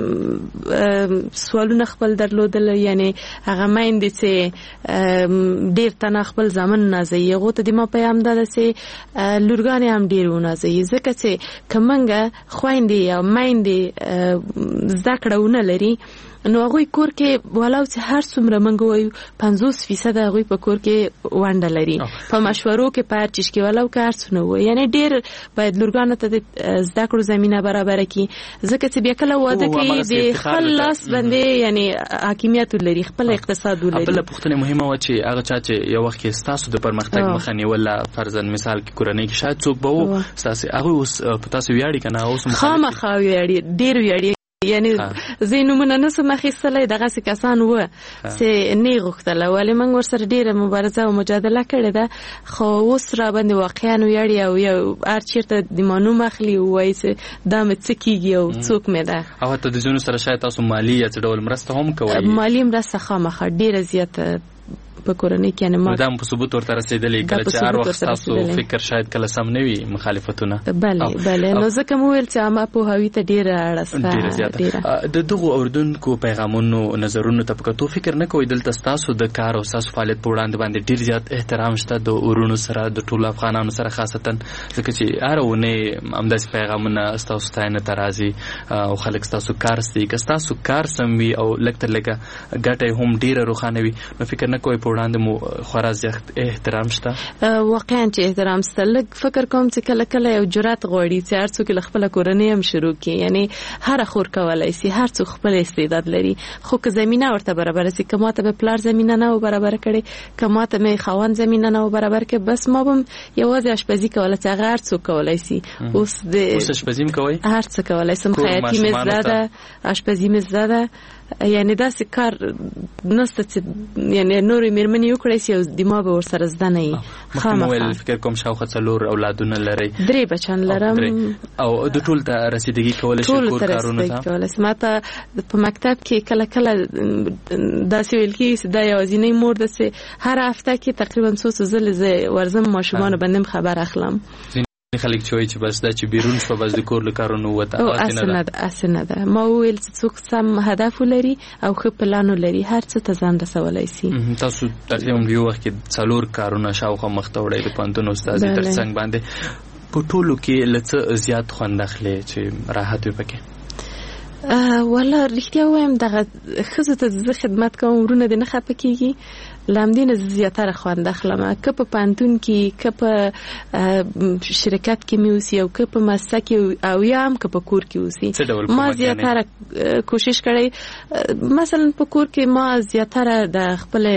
سوالونه خپل درلودل یعنی هغه مایند چې ډیر تنه خپل ځمن نازي هغه ته د ما پیغام ده چې لورګان هم ډیرونه زي ځکه چې کمنګه خويندې او مایند ذکرونه لري نو هغه کور کې ولاو چې هر څومره منګ وایو پنځوس فیصد هغه په کور کې وانډه لري په مشورو کې پارچش کې ولاو کارڅنو وای یعنی ډیر باید لورګان ته د زده کړو زمينه برابر کړي ځکه چې بیا کله واده کوي د خپل لاس باندې یعنی حاکمیت لري خپل اقتصاد لري بل پوښتنه مهمه و چې هغه چا چې یو وخت کې تاسو د پرمختګ مخه نیول فرضاً مثال کې کورنۍ کې شاید څوک به و تاسو هغه اوس تاسو ویاړی کنه اوس خامخا ویاړی ډیر ویاړی یعنی زینومونه نو سم خېستلې دغه څه کسان و چې نه غوښتل ولې موږ ورسره ډیره مبارزه او مجادله کړې ده خو اوس را باندې واقعا ویاړی او یو هر چیرته د مانو مخلي وای چې دا مې څکیږي او څوک مې ده او ته د ژوند سره شاید تاسو مالی یا څه ډول مرسته هم کوي مالی مرسته خامخا ډیره زیاته په کورنۍ کې نه ما دا په ثبوت ورته رسیدلې کله چې هر وخت تاسو فکر شاید کله سم نه وي مخالفتونه بله بله نو ځکه مو ویل چې ما په هوی ته ډیره اړه ډیره زیاته د دغه اوردونکو پیغامونو نظرونو ته پکې فکر نه کوي دلته تاسو د کار او تاسو فعالیت په وړاندې باندې ډیر زیات احترام شته د اورونو سره د ټولو افغانانو سره خاصتا ځکه چې هرونه همداسې پیغامونه تاسو ته نه ترازي او خلک تاسو کار ستي که تاسو کار سم وي او لکه لکه ګټه هم ډیره روخانه وي نو فکر نه کوي وړاندې مو خورز احترام شته واقعا چې احترام شته لکه فکر کوم چې کله کله یو جرأت غوړي چې هر څوک خپل کورنۍ هم شروع کړي یعنی هر خور کولای شي هر څوک خپل استعداد لري خو که زمينه ورته برابر شي کما ته په پلار زمينه نه برابر کړي کما ته مې خوان زمينه نه برابر کړي بس ما بم یوازې اشپزي کوله چې هر څوک کولای شي اوس د اوس اشپزي کوي هر څه کولای سم خیاطي مې زده اشپزي مې زده یعنی دا کار نسته چې یعنی نورې میرمنې وکړي چې د ما به ورسره زده نه وي خامخا فکر کوم شاوخوا څلور اولادونه لري درې بچیان لرم او د ټول ته رسیدګي کولای شي کور کارونه ته کولای شي ماته په مکتب کې کله کله داسې ویل کېږي چې دا یوازینۍ مور ده چې هر هفته کې تقریبا څو ځله زه ورځم ماشومانو باندې خبر اخلم خلک چوي چې بس دا چې بیرون شو بس د کور لکارونو وته اسنه ده اسنه ده ما ویل چې څوک سم هدف لري او خو پلان لري هر څه ته ځان رسولای شي تاسو تقریبا یو وخت کې څلور کارونه شاوخوا مخته وړي د پانتون استاد تر څنګ باندې په ټولو کې لڅ زیات خوند اخلي چې راحت وي پکې؟ ولا رښتیا وایم دغه ښځو ته زه خدمت کوم ورونه دې نه خفه کېږي لامدین زیاتره خوند اخلم که په پانتون کې که په شرکت کې مې اوسي او که په مؤسسه کې او یا هم که په کور کې اوسي ما زیاتره کوشش کړی مثلا په کور کې ما زیاتره د خپل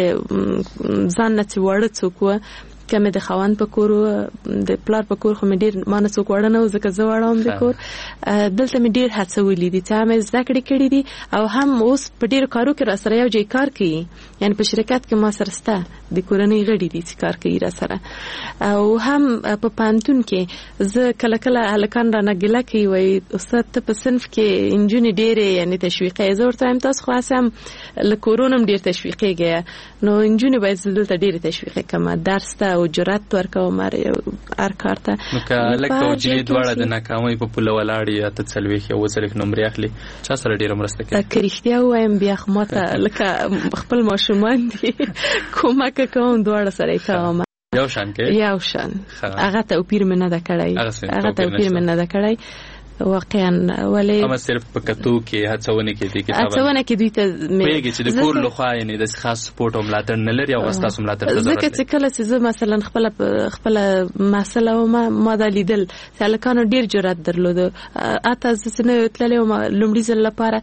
ځان نه چې وړه څوک وه که مې د خاوند په کور د پلار په کور خو مې ډېر ما نه څوک وړه نه و ځکه زه وړه وم د کور دلته مې ډېر هڅولي دي چې هم زده کړې کړي دي او هم اوس په ډېرو کارو کې راسره یو ځای کار کوي یعنې په شرکت کې ما سره شته د کورنۍ غړي دي چې کار کوي راسره او هم په پانتون کې زه کله کله هلکان رانه ګیله کوي وایي استاد ته په صنف کې نجونې ډېرې یعنې تشویقی زه ورته وایم تاسو خو هسې هم له کورونو هم ډېر تشویقېږئ نو نجونې باید زه دلته ډېرې تشویقې کړم درس ته او جرأت ورکوم هر کار ته نو که لکه او جنې دواړه د ناکامۍ په پوله ولاړ یا ته څلوېښت یا اووه څلوېښت نمرې اخلي چا سره ډېره مرسته کوي؟ که رښتیا ووایم بیا خو ما ته لکه خپل ماشومان دي کومک کوم دواړه سره یې کوم یو شان کې یو شان هغه توپیر مې نه ده کړی هغه توپیر مې نه ده کړی واقعا ولې اما صرف په کتو کې هڅونه کې دي کتاب هڅونه کې دوی ته مېږي چې د کور لخوا یعنی د خاص سپورټ او ملاتړ نه لري او تاسو ملاتړ ته ضرورت ځکه چې کله چې زه مثلا خپل خپل مسله او ما د لیدل سالکانو ډیر جرأت درلود اته زه نه تللې او لومړي ځل لپاره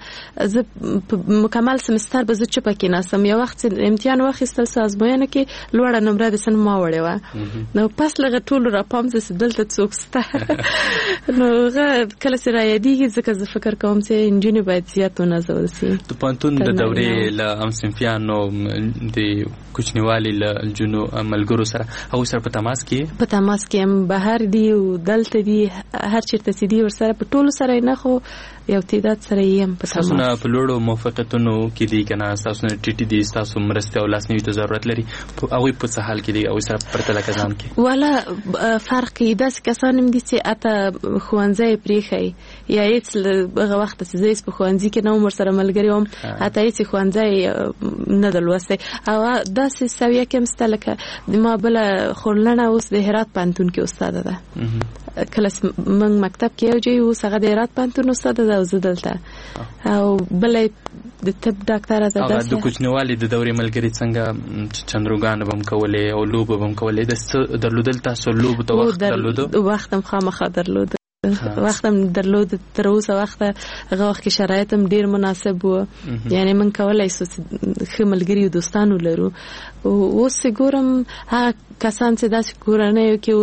زه مکمل سمستر به زه چپ کې ناسم یو وخت امتحان واخیستل سازمانه کې لوړه نمره د سن ما وړې و نو پس لغه ټول را پام زه دلته څوک سته نو کله چې را یادېږي ځکه زه فکر کوم چې نجونې باید زیات ونازول سي د پوهنتون د دورې له همصنفیانو د کوچنیوالي له نجونو ملګرو سره هغوی سره په تماس کې په تماس کې هم بهر دي او دلته دي هر چېرته چې دي ورسره په ټولو سره نه خو یو تعداد سره یې هم په تماس ستاسو نه په لوړو موافقتونو کې دي که نه ستاسو نه ټیټي دي ستاسو مرستې او لاسنیوي ته ضرورت لري هغوی په څه حال کې دي هغوی سره پرته لکه ځان کې والا فرق یې داسې کسان هم دي چې اته ښوونځی پرېښی یا هېڅ هغه وخت چې زه هېڅ په ښوونځي کې نه وم ورسره ملګرې وم حتی هېڅ ښوونځی نه ده لوستی او داسې سویه کې هم شته لکه د ما بله خورلڼه اوس د هرات پوهنتون کې استاده ده کله موږ مکتب کې یو ځای اوس هغه د هرات پوهنتون استاده ده او زه دلته او بله د طب ډاکټره ده هغه د کوچنیوالي د دورې ملګري څنګه چندروګانې به هم کولې او لوبه به هم کولې د څه درلودل تاسو لوبو ته وخت درلودو وخت هم خامخا درلود وخت هم درلود تر اوسه وخت هغه وخت کې شرایط هم ډیر مناسب وو یعنی من کولای شو ښه ملګري او دوستانو لرو اوس ګورم هغه کسان چې داسې کورنیو کې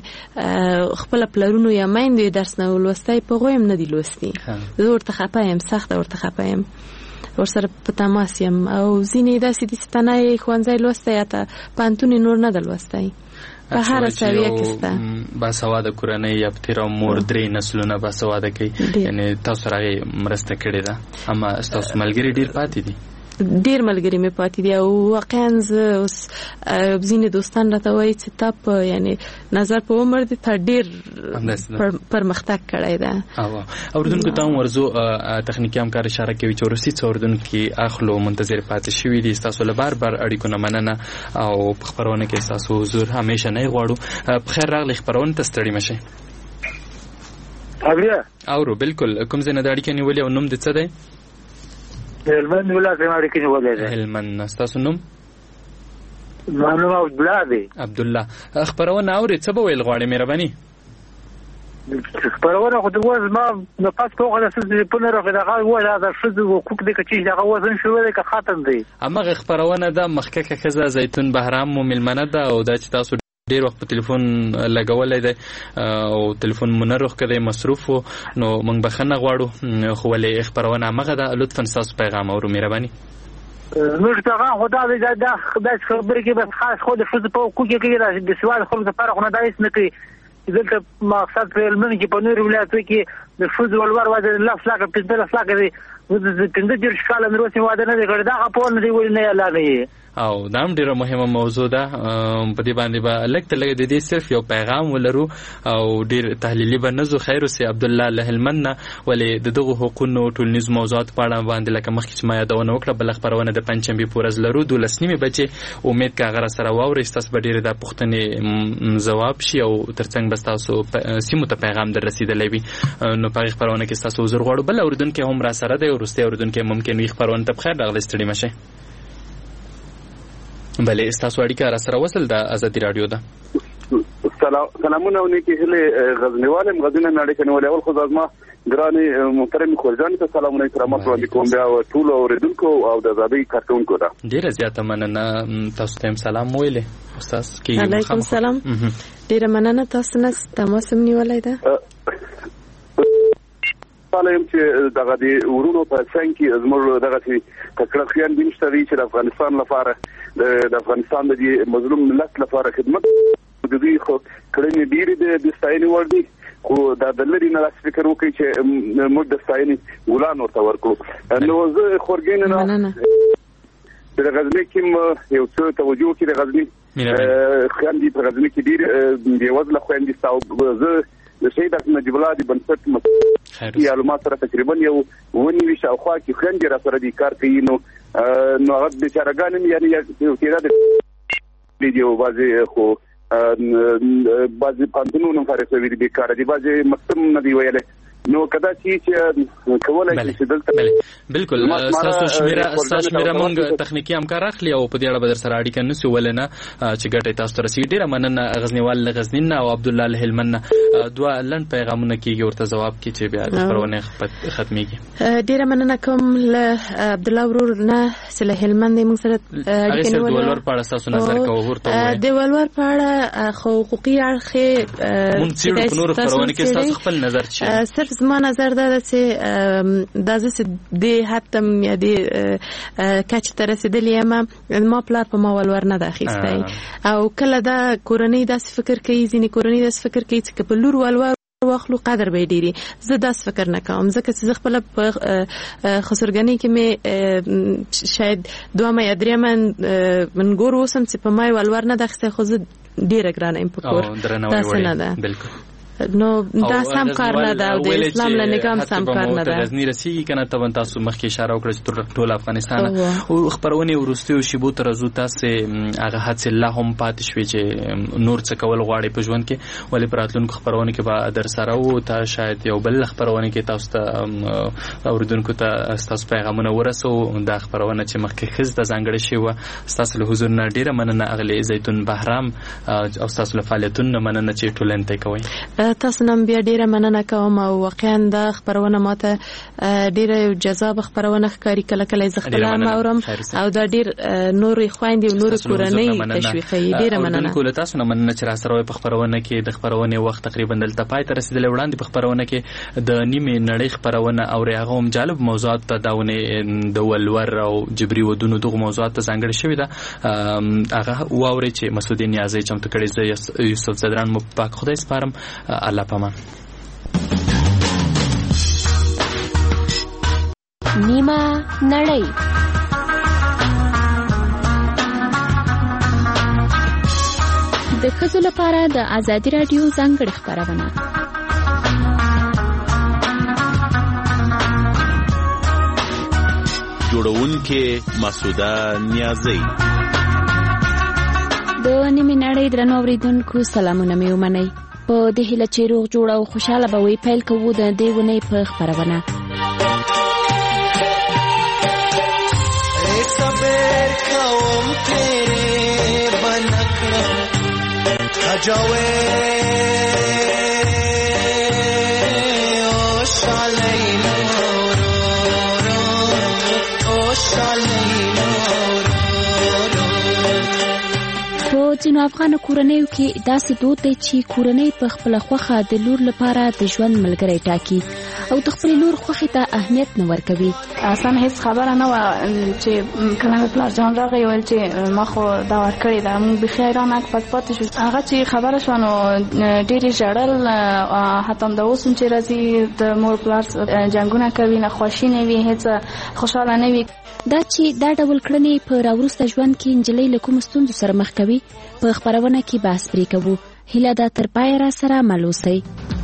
اوس خپل پلرونو یا میندې درس نه ولوستی په هغوی هم نه دي لوستي زه ورته خفه یم سخته ورته خفه یم ورسره په تماس یم او ځینې داسې دي چې تنه یې ښوونځی لوستی یا ته پوهنتون یې نور نه ده لوستی په هره سویه کې شته باسواده کورنۍ یا په تېره عمر درې نسلونه باسواده کوي یعنې تاسو سره هغې مرسته کړې ده اما ستاسو ملګري ډېر پاتې دي ډیر ملګري مې پاتې دي او واقعا زه اوس ځینې دوستان راته وایي چې تا په یعنی نظر په عمر دې تا ډیر پرمختګ کړی ده اورېدونکو ته هم ورځو تخنیکي همکار اشاره کوي چې وروستي څه اورېدونکي اخلو منتظر پاتې شوي دي ستاسو له بار بار اړیکو نه مننه او په خپرونه کې ستاسو حضور همیشه نه غواړو په خیر راغلی خپرونې ته ستړي مه شئ اورو بالکل کوم ځای نه د اړیکې نیولې او نوم دې څه دی هلمند ولایت نه اړیکې نیولې ده هلمند ستاسو نوم زما نوم عبدالله دی عبدالله خپرونه اورې څه به ویل غواړې مهرباني خپرونه خو د اوس زما د پاس په هغه څه ټلیفون راغی دغه وایي دا ښځو حقوق دی که چې دغه وزن شوی دی که ختم دی هماغه خپرونه ده مخکښه ښځه زیتون بهرام مو مېلمنه ده او دا چې تاسو ډیر وخت په ټلیفون لګولای دی او ټلیفون مو نه روغ کړی مصروف و نو موږ بخښنه غواړو خو ولې خپرونه هماغه ده لطفا ستاسو پیغام اورو مهرباني زموږ پیغام خو دا دی دا داسې خبرې کې بس خاص خو د ښځو په حقوقو کې د سواد خلکو دپاره خو نه دا هېڅ نه کوي دلته مقصد په هلمند کې په نورو ولایتو کې د ښځو ولور وضع لس لاکه پنځلس لاکه دی د پنځه دېرش کاله مې اوس واده نه دی کړی دغه پوه نه دی ولې نه اعلانوي او دا هم ډیره مهمه موضوع ده په دې باندې به لږ ته لږ د دې صرف یو پیغام ولرو او ډیر تحلیلي به نه زو خیر سي عبد الله له هلمند ولې د دغه حقوقو ټولنیز موضوعات په اړه باندې لکه مخکې چې ما یادونه وکړه بل خبرونه د پنځمبي پورز لرو دولس نیمه بچي امید کا غره سره واوري تاسو به ډیر د پښتنې جواب شي او ترڅنګ بس تاسو سیمو ته پیغام در رسیدلې وي نو په خبرونه کې تاسو زر غواړو بل اوردونکو هم را سره دی او ورسته اوردونکو ممکن وي خبرونه ته بخیر راغلی ستړي مشه بله استاسو اړیکه را سره وصل د ازادي رادیو ده سلام سلامونه ونکي هله غزنیوالم غزنه نړۍ کنه اول خو ځما ګراني محترم خورجان ته سلامونه کرامت وړاندې کوم بیا ټول اوریدونکو او د ازادي کارکونکو ده ډیره زیاته مننه تاسو ته سلام ویلې استاد کی علیکم سلام ډیره مننه تاسو نه تماس نیولای ده سلام چې دغه دی ورونو په څنګه کې زموږ دغه چې تکړهیان دي چې د افغانستان لپاره د افغانستان د مظلوم ملت لپاره خدمت د دوی خو کړنې ډېرې د ستاینې وړ دي خو دا د لري نه فکر وکړي چې موږ د ستاینې ګلان ورته ورکړو نو زه خورګین نه د غزنی کې یو څه توجه کې د غزنی خاندي په غزنی کې ډېر دی وځله خو اندي تاسو زه د شهید نجیب الله دی بنسټ معلومات سره تقریبا یو ونی وی شاوخوا کې خاندي را سره دی کار کوي نو نو هغه د چارګان یعنی یو کېدا د ویډیو بازي خو بازي پانتونو فارسوي دي کار دي بازي مکتب نه دی ویل نو کدا چې کولای شي دلته بالکل تاسو شمیره تاسو شمیره مونږ تخنیکی همکار اخلي او په دې اړه بدر سره اړیکه نسو ولنه چې ګټه تاسو ته رسیدي ډیره مننه غزنیوال غزنین او عبد الله الهلمن دوا لن پیغامونه کیږي ورته جواب کی چې بیا د پرونه ختميږي ډیره مننه کوم له عبد الله ورور نه سله هلمند موږ سره اړیکه نیولې ولور په اړه تاسو نظر کوو ورته د ولور په اړه حقوقي اړخ مونږ چې په نور پرونه کې تاسو خپل نظر چی زما نظر دا چې د ځکه د هاتم یا د کچ تر رسیدلې ما ما پلار په ما ولور نه داخستای او کله دا کورنۍ داس فکر کوي ځینې کورنۍ داس فکر کوي چې په لور ولور واخلو قدر به ډیری زه داس فکر نه کوم ځکه چې خپل خسرګنی کې مې شاید دوه مې ادریمن من ګور وسم چې په ما ولور نه داخسته خو زه ډیره ګرانه ام پکور تاسو نه ده بالکل نو دا سم کار نه ده او د اسلام له نظام سم کار نه ده غزنی رسیږي کنه ته تاسو مخکې اشاره وکړه چې ټول افغانستان او خبرونه ورستي او شیبو تر زو تاسو هغه حادثه الله هم پاتې شوې چې نور څه کول غواړي په ژوند کې ولې پراتلونکو خبرونه کې به در سره وو ته شاید یو بل خبرونه کې تاسو ته اوریدونکو ته تاسو پیغامونه ورسو دا خبرونه چې مخکې خز د ځانګړي شی و تاسو له حضور نه ډیره مننه اغلی زیتون بهرام او تاسو له فعالیتونو مننه چې ټولنه کوي تاسو نن بیا ډیره مننه کوم او واقعا دا خبرونه ماته ډیره جذاب خبرونه ښکاری کله کله زغلام اورم او دا ډیر نور خويندې او نور کورنۍ تشویقي ډیره مننه کوم تاسو نه مننه چې را سره په خبرونه کې د خبرونه وخت تقریبا دلته پای ته رسیدل وړاندې په خبرونه کې د نیمه نړۍ خبرونه او هغه هم جالب موضوعات ته داونه د ولور او جبري ودونو دغه موضوعات ته ځانګړي شوی دا هغه واوري چې مسعود نیازی چمتو کړي زه یوسف زدران مو پاک خدای سپارم الله پامان نیمه نړۍ د ښځو لپاره د ازادي رادیو ځانګړې خبرونه جوړونکې مسعوده نیازی د نیمه نړۍ درنو اوریدونکو سلامونه مې ومنئ په دې هیله چې روغ جوړ او خوشاله به وي پیل کوو د دې ونې په خبرونه صبر کوم تیرې بنکړه خجاوي او شالینا او شالینا په ځینو افغان کورنیو کې داسې دود دی چې کورنۍ په خپل خوخه د لور لپاره د ژوند ملګری ټاکي او د خپل لور خوښې ته اهمیت نه ورکوي. اصلا هیڅ خبره نه وه چې کله مې پلار جان راغی ویل چې ما خو دا ورکړې ده، موږ بیخي حیرانه پات پاتې شو. هغه چې خبره شوه نو ډېرې ژړل، حتی همداوس هم چې راځي د مور پلار جنګونه کوي، نخواشي نه وي، هیڅ خوشحاله نه وي. دا چې دا ډول کړنې په راوروسته ژوند کې نجلۍ له کومو ستونزو سره مخ کوي په خپرونه کې بحث پرې کوو. هیله ده تر پایه را سره مل اوسئ.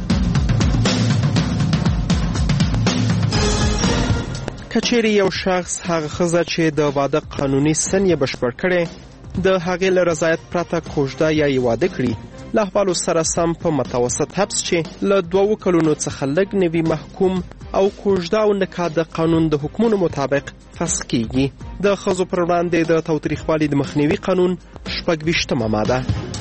کچېرې یو شخص هغه ښځه چې د واده قانوني سن یې بشپړ کړی د هغې له رضایت پرته کوژده یا یې واده کړي، له احوالو سره سم په متوسط حبس چې له دوو کلونو څخه لږ نه وي محکوم او کوژده او نکاح د قانون د حکمونو مطابق فسخ کیږي. د ښځو پر وړاندې د تاوتریخوالي د مخنیوي قانون شپږ ویشتمه ماده.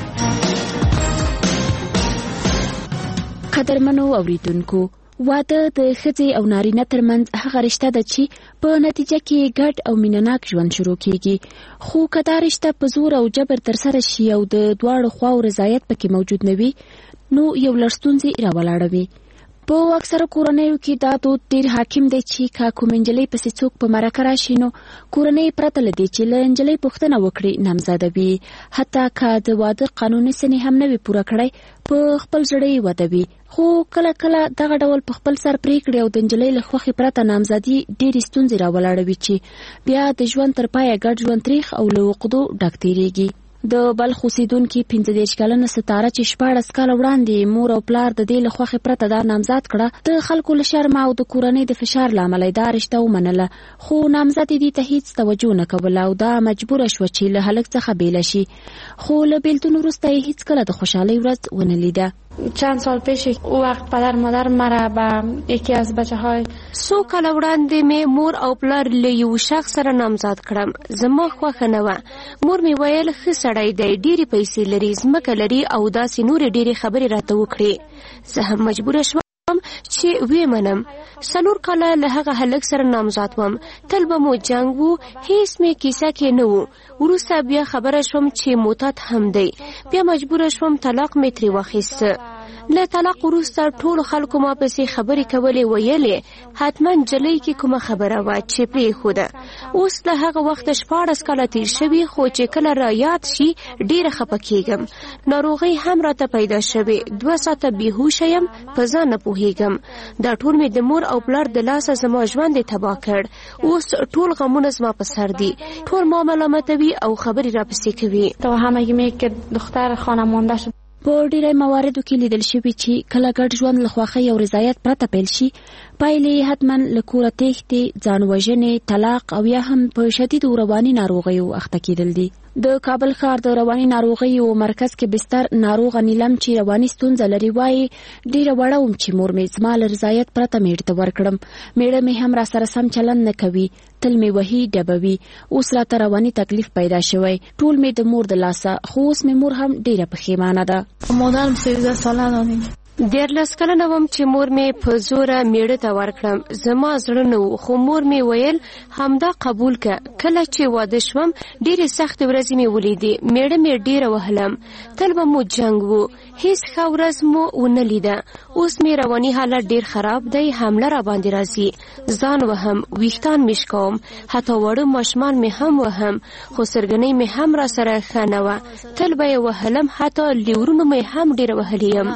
قدرمنو اوریدونکو، واده د ښځې او نارینه ترمنځ هغه رشته ده چې په نتیجه کې ګډ او مینهناک ژوند شروع کیږي. خو که دا رشته په زور او جبر ترسره شي او د دواړو خواو رضایت پکې موجود نه وي، نو یو لړ ستونزې راولاړوي. په اکثره کورنیو کې دا دود ډېر حاکم دی چې که کوم نجلۍ پسې څوک په مرکه راشي نو کورنۍ پرته له دې چې له نجلۍ پوښتنه وکړي نامزاده وي، حتی که د واده قانوني سنې هم نه وي پوره کړی په خپل زړه یې واده وي. خو کله کله دغه ډول په خپل سر پرېکړې او د نجلۍ له خوښې پرته نامزادي ډېرې ستونزې راولاړوي چې بیا د ژوند تر پایه ګډ ژوند تریخ او له عقدو ډک تېرېږي. د بلخ اوسېدونکي پنځه دېرش کلنه ستاره چې شپاړس کاله وړاندې مور او پلار د دې له خوښې پرته دا نامزاد کړه، د خلکو له شرمه او د کورنۍ د فشار له امله دا رشته ومنله، خو نامزد یې دې ته هیڅ توجه نه کوله او دا مجبوره شوه چې له هلک څخه بیله شي. خو له بیلتون وروسته یې هیڅکله د خوشحالۍ ورځ ونه لیده. چند سال پیش او وقت پدر مادر مرا به یکی از بچه های سو کال وړاندې مې مور او پلار له یو شخص سره نامزاد کړم. زما خوښه نه وه. مور مې ویل ښه سړی دی، ډېرې پیسې لري، ځمکه لري او داسې نورې ډېرې خبرې راته وکړې. زه هم مجبوره شوم چې ویې منم. څلور کاله له هغه هلک سره نامزاد وم، تل به مو جنګ وو، هیڅ مې کیسه کې نه وو. وروسته بیا خبره شوم چې معتاد هم دی، بیا مجبوره شوم طلاق مې ترې واخیسته. له طلاق وروسته ټولو خلکو ما پسې خبرې کولې، ویلې حتما نجلۍ کې کومه خبره وه چې پرېښوده. اوس له هغه وخته شپاړس کاله تېر شوي، خو چې کله را یاد شي ډېره خفه کېږم. ناروغۍ هم راته پیدا شوې، دوه ساعته بېهوشه یم، په ځان نه پوهېږم. دا ټول مې د مور او پلار د لاسه زما ژوند یې تباه کړ. اوس ټول غمونه زما په سر دي، ټول ما ملامتوي او خبرې راپسې کوي. تو همگی می که دختر خانمانده شد. په ډیری مواردو کې لیدل شوي چې کله ګډ ژوند له خوښۍ او رضایت پرته پیل شي، پایلې حتما له کوره تېښتې، ځان وژنې، طلاق او یا هم په شدیدو رواني ناروغیو اخته کېدل دي. د کابل ښار د رواني ناروغیو مرکز کې بستر ناروغه نیلم چې رواني ستونزه لري وایي ډېره وړه وم چې مور مې زما له رضایت پرته مېړه ته ورکړم. مېړه مې هم را سره سم چلند نه کوي، تل مې وهي ډبوي. اوس راته رواني تکلیف پیدا شوی، ټول مې د مور د لاسه، خو اوس مې مور هم ډېره پښیمانه ده. مادرم سیزده ساله دادیم. دیارلس کلنه وم چې مور مې په زوره میړه ته ورکړم. زما زړه نه و، خو مور مې ویل همدا قبول که. کله چې واده شوم ډېرې سختې ورځې مې ولیدې، میړه مې ډېره وهلم، تل به مو جنګ و، هیڅ ښه ورځ مو ونه لیده. اوس مې رواني حالت ډېر خراب دی، حمله را باندې راځي، ځان وهم، ویښتان مې شکوم، حتی واړه ماشومان مې هم وهم، خو سرګنۍ مې هم را سره ښه نه وه، تل به یې وهلم، حتی لیورونو مې هم ډېره وهلی یم.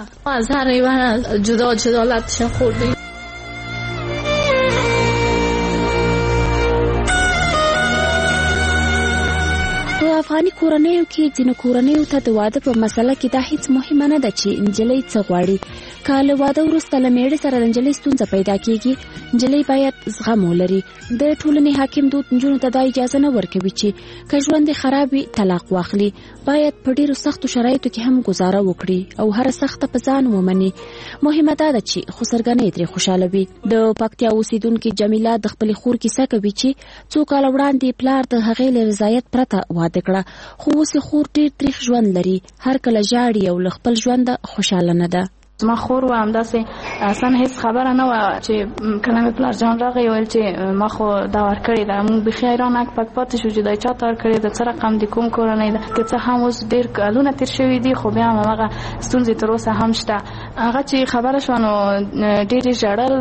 جدا جدا لطشن خوردیم. په افغاني کورنیو کې ځینو کورنیو ته د واده په مسله کې دا هیڅ مهمه نه ده چې نجلۍ څه غواړي. که له واده وروسته له میړه سره د نجلۍ ستونزه پیدا کېږي، نجلۍ باید زغم ولري. د ټولنې حاکم دود نجونو ته دا اجازه نه ورکوي چې که ژوند یې خراب وي طلاق واخلي. باید په ډېرو سختو شرایطو کې هم ګزاره وکړي او هره سخته په ځان ومني. مهمه دا ده چې خسرګنۍ ترې خوشحاله وي. د پکتیا اوسېدونکې جمیله د خپلې خور کیسه کوي چې څو کاله وړاندې پلار د هغې له رضایت پرته واده کړه، خو اوس یې خور ډېر تریخ ژوند لري، هر کله ژاړي او له خپل ژونده خوشحاله نه ده. ما خور و هم داسې اصلا هیڅ خبره نه و چې کله مې پلار جان راغی ویل چې ما خو دا ورکړې ده. موږ بیخي حیرانک پات پاتې شو چې دا چا ته ورکړې ده، څه رقم د کوم کورنۍ ده. که څه هم اوس ډېر کلونه تېر شوي دي خو بیا هم هماغه ستونزې تر اوسه هم شته. هغه چې خبره شوه نو ډېرې ژړل،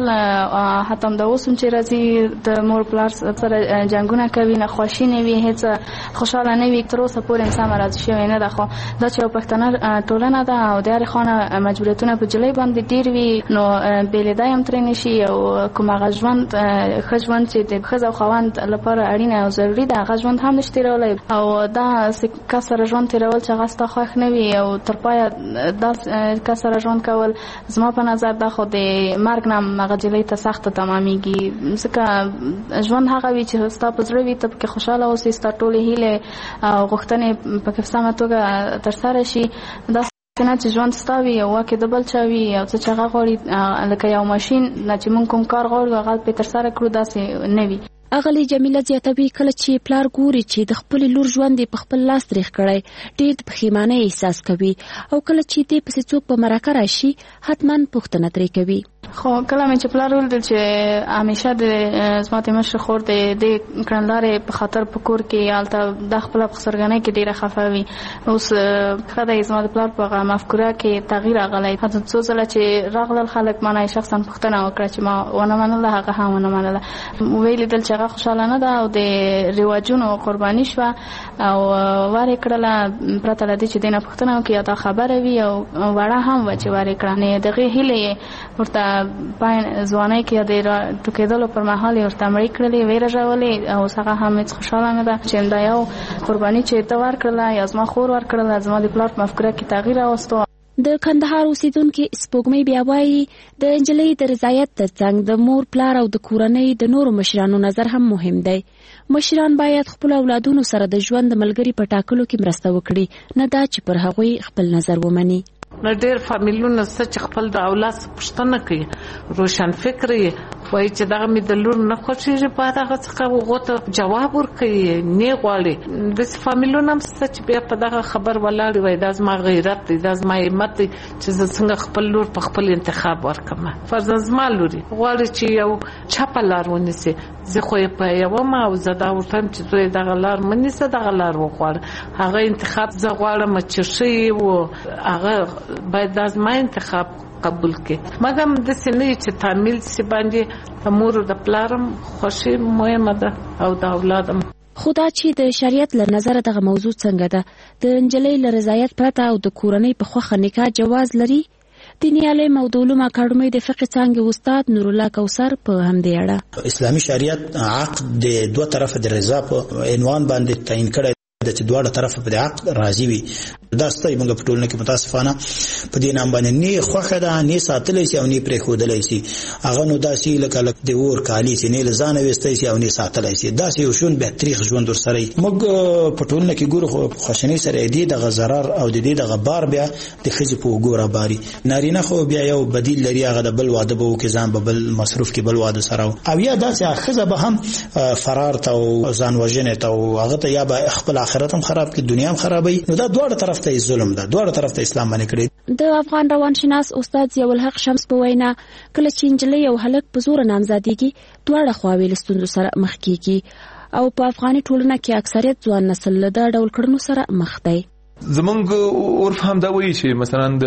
حتی همدا اوس هم چې راځي د مور پلار سره جنګونه کوي، ناخوښي نه وي، هېڅ خوشحاله نه وي، تر اوسه پورې انسان راضي شوی نه ده. خو دا چې یو پښتنه ټولنه ده او د هرې خوا مجبوریتونه په جلۍ باندې ډېر وي نو بېلېدا هم ترې نه شي. او کوم هغه ژوند ښه ژوند چې د ښځه او خاوند لپاره اړینه او ضروري ده هغه ژوند هم نشي تېرولی. او دا کس سره ژوند تېرول چې هغه ستا خوښ نه وي او تر پایه دا کس سره ژوند کول زما په نظر دا خو د مرګ نه هم هغه جلۍ ته سخته تمامیږي. ځکه ژوند هغه وي چې ستا په زړه وي، ته پکې خوشحاله اوسې، ستا ټولې هیلې او غوښتنې پکې په سمه توګه ترسره شي. دا نه چې ژوند ستا وي او واکې د بل چا وي او څه چې هغه غواړي لکه یو ماشین نه چې موږ کوم کار غواړو هغه پرې ترسره کړو، داسې نه وي. اغلې جمیله زیاتوي کله چې پلار ګوري چې د خپل لور ژوند په خپل لاس تریخ کړی ډېر د پښیمانۍ احساس کوي او کله چې دې پسې څوک په مرکه راشي حتما پوښتنه ترې کوي. خو کله مې چې پلار ولیدل چې همیشه د زما د مشر خور د دې کړنلارې په خاطر په کور کې هلته د خپله په خسرګنۍ کې ډېره خفه وي. اوس ښه دی زما د پلار په هغه مفکوره کې تغییر راغلی. حتی څو ځله چې راغلل خلک ما نه شخصا پوښتنه وکړه چې ما ونه منله، هغه هم ونه منله. ویې لیدل چې هغه خوشحاله نه ده او د رواجونو قرباني شوه او وارې کړله پرته له دې چې دې نه پوښتنه وکړي یا دا خبره وي او وړه هم وه چې وارې کړه. نو د هغې هیلې یې ورته په ځوانۍ کې د ټوکېدلو پر مهال یې ورته مړې کړلې، ویې رژولې او اوس هغه هم هېڅ خوشحاله نه ده چې همدا یو قرباني چې ته ورکړله یا زما خور ورکړله زما د پلار په مفکوره کې تغییر راوستو. د کندهار اوسیدونکو سپوږمۍ بیا وایي د نجلۍ د رضایت ترڅنګ د مور پلار او د کورنۍ د نورو مشرانو نظر هم مهم دی. مشران باید خپل اولادونو سره د ژوند د ملګري په ټاکلو کې مرسته وکړي، نه دا چې پر هغوی خپل نظر ومني. نو ډېر فامیلونه څه چې خپل د اولاد پوښتنه کوي، روشن فکر یې وایي چې دغه مې د لور نه خوښېږي، باید هغه څخه هغو ته جواب ورکوي، نه غواړي. داسې فامیلونه هم شته چې بیا په دغه خبر ولاړ وي دا زما غیرت دی، دا زما همت دی چې زه څنګه خپل لور په خپل انتخاب ورکړم. فرضاً زما لوري غواړي چې یو چپه لار ونیسي، زه خو یې په یوه ما او زه دا ورته چې زوی دغه لار مه نیسه، دغه لار وغواړه. هغه انتخاب زه غواړم چې ښه یې و، هغه باید دا زما انتخاب قبول کړي. مګم داسې نه چې تعمیل سي باندې د مور او د پلارم خوښي مهمه ده او د اولادم. خو دا چې د شریعت له نظره دغه موضوع څنګه ده؟ د نجلۍ له رضایت پرته او د کورنۍ په خوښه نکاح جواز لري؟ دیني عالم او د علومو اکاډمۍ د فقه څانګې استاد نور الله کوثر په همدې اړه اسلامي شریعت عقد د دوه طرفه د رضا په عنوان باندې تعین کړی د چې دواړه طرفه په عقد راضي وي. دا ستای موږ په ټولنه کې متاسفانه په دې نام باندې نه خوښه ده، نه ساتلای شي او نه پرې خودلای شي. هغه نو داسې لکه لکه د ور کالی چې نه لزانه وستای شي او نه ساتلای شي. داسې یو شون به تاریخ ژوند ورسره موږ په ټولنه کې ګورو خوشنۍ سره دې د غزرار او د دې د غبار بیا د خځې په ګوره باري. نارینه خو بیا یو بدیل لري، هغه د بل واده به وکي، ځان به بل مصروف کې بل واده سره او یا داسې خځه به هم فرار ته او ځان وژنه ته او هغه ته یا به خپل آخرت هم خراب کی، دنیا هم خرابوي. نو دا دواړه طرف ته ظلم ده، دواړه طرف ته اسلام باندې کړی. د افغان روانشناس استاد ضیاء الحق شمس په وینا کله چې نجلۍ او هلک په زور نامزادېږي دواړه خواوې له ستونزو سره مخ کیږي او په افغاني ټولنه کې اکثریت ځوان نسل له دا ډول کړنو سره مخ دی. زمونږ عرف هم دا وایي چې مثلا د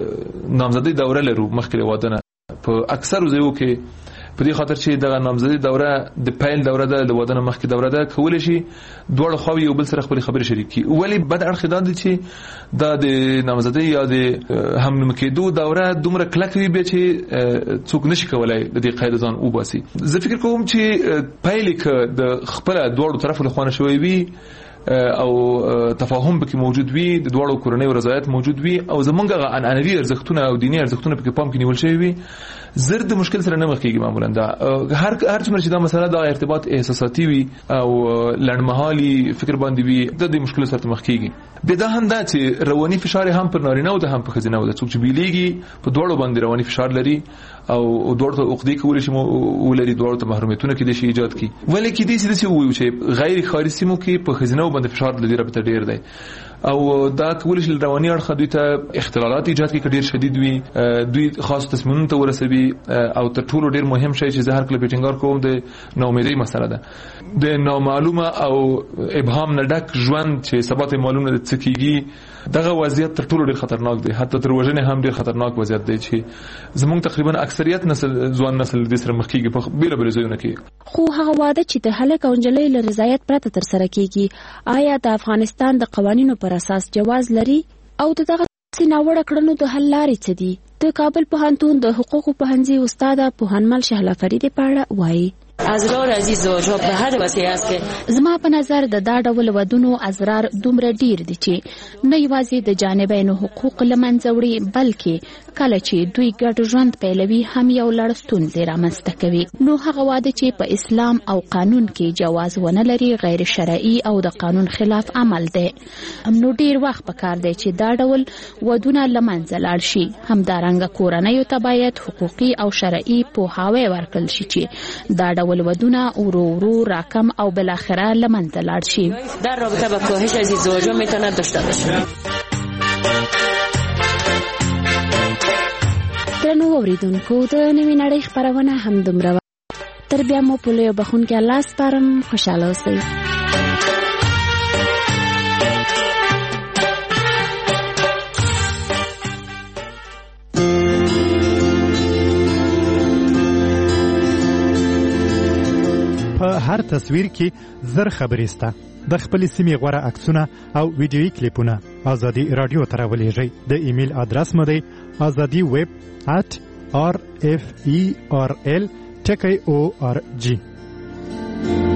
نامزادۍ دوره لرو مخکې له واده نه په اکثرو ځایو کې په دې خاطر چې دغه نامزدي دوره د پیل دوره ده، د واده نه مخکې دوره ده، کولای شي دواړه خواوې یو بل سره خپل خبرې شریکي. ولی بد اړخ دا دی چې دا د نامزدي یا د هم کېدو دوره دومره کلک وي به چې څوک نشي کولای د دې قاعده ځان وباسي. زه فکر کوم چې پیل کې د خپل دواړو طرفو له خوانه شوی وي او تفاهم پکې موجود وي، د دواړو کورنۍ رضایت موجود وي او زمونږ عنعنوي ارزښتونه او دینی ارزښتونه پکې پام کې نیول شوی وي، زر د مشکل سره نه مخ کېږي. معمولا دا هر هر څومره چې دا مسله دا ارتباط احساساتي وي او لړمحالي فکر باندې وي، د دې مشکل سره مخ کېږي. به دا هم دا چې رواني فشار هم پر نارینه او د هم په ښځینه او د څوک چې بیلیږي په دواړو باندې رواني فشار لري او دواړو ته عقدې کولی شي ولري، دواړو ته محرومیتونه کې د شي ایجاد کی. ولې کې دې چې وایو چې غیر ښاري سیمو کې په ښځینه باندې فشار لري رابطه ډیر دی. او دا کول شي رواني اړخ دوی ته اختلالات ایجاد کړي ډیر شدید وي دوی خاص تصمیمونه ته ورسوي او تر ټولو ډیر مهم شی چې زه هر کله پیټینګار کوم د ناامیدۍ مسله ده د نامعلومه او ابهام نه ډک ژوند چې سبات معلومه د څکیږي دغه وضعیت تر ټولو ډیر خطرناک دی حتی تر وژنې هم ډیر خطرناک وضعیت دی چې زموږ تقریبا اکثریت نسل ځوان نسل د سره مخ کیږي په بیل بیل ځایونو کې خو هغه واده چې د هلک او نجلۍ له رضایت پرته تر سره کیږي آیا د افغانستان د قوانینو پر اساس جواز لري او دغه سیناوړه کړنو د حل لارې څه دي؟ د کابل پوهنتون د حقوقو پوهنځي استاد پوهنمل شهلا فریدی پاړه وایي ازرار عزیز زوجها به هر وسیله است که زما په نظر د دا ډول ودونو ازرار دومره ډیر دي چې نه یوازې د جانبینو حقوق لمنځه وړي بلکې کله چې دوی ګډ ژوند پیلوي هم یو لړ ستونزې رامنځته کوي. نو هغه واده چې په اسلام او قانون کې جواز ونه لري غیر شرعي او د قانون خلاف عمل دی. نو ډیر وخت پکار دی چې دا ډول ودونه لمنځه لاړ شي. همدارنګه کورنیو ته باید حقوقي او شرعي پوهاوی ورکړل شي چې دا ډول ودونه ورو ورو راکم او بالاخره لمنځه لاړ شي. در رابطه با کاهش از ازدواج‌ها میتونه داشته باشه. درنو اوریدونکو د نوې نړۍ خپرونه هم دومره تر بیا مو په لویو بخونکي الله سپارم. خوشحاله اوسئ. په هر تصویر کې زر خبرې سته. د خپل سیمې غوړه عکسونه او ویډیویي کلیپونه ازادي رادیو ته راولېږئ. د ایمیل ادرس مو دی ازادي ویب at r f e r l ټکی او ار جی.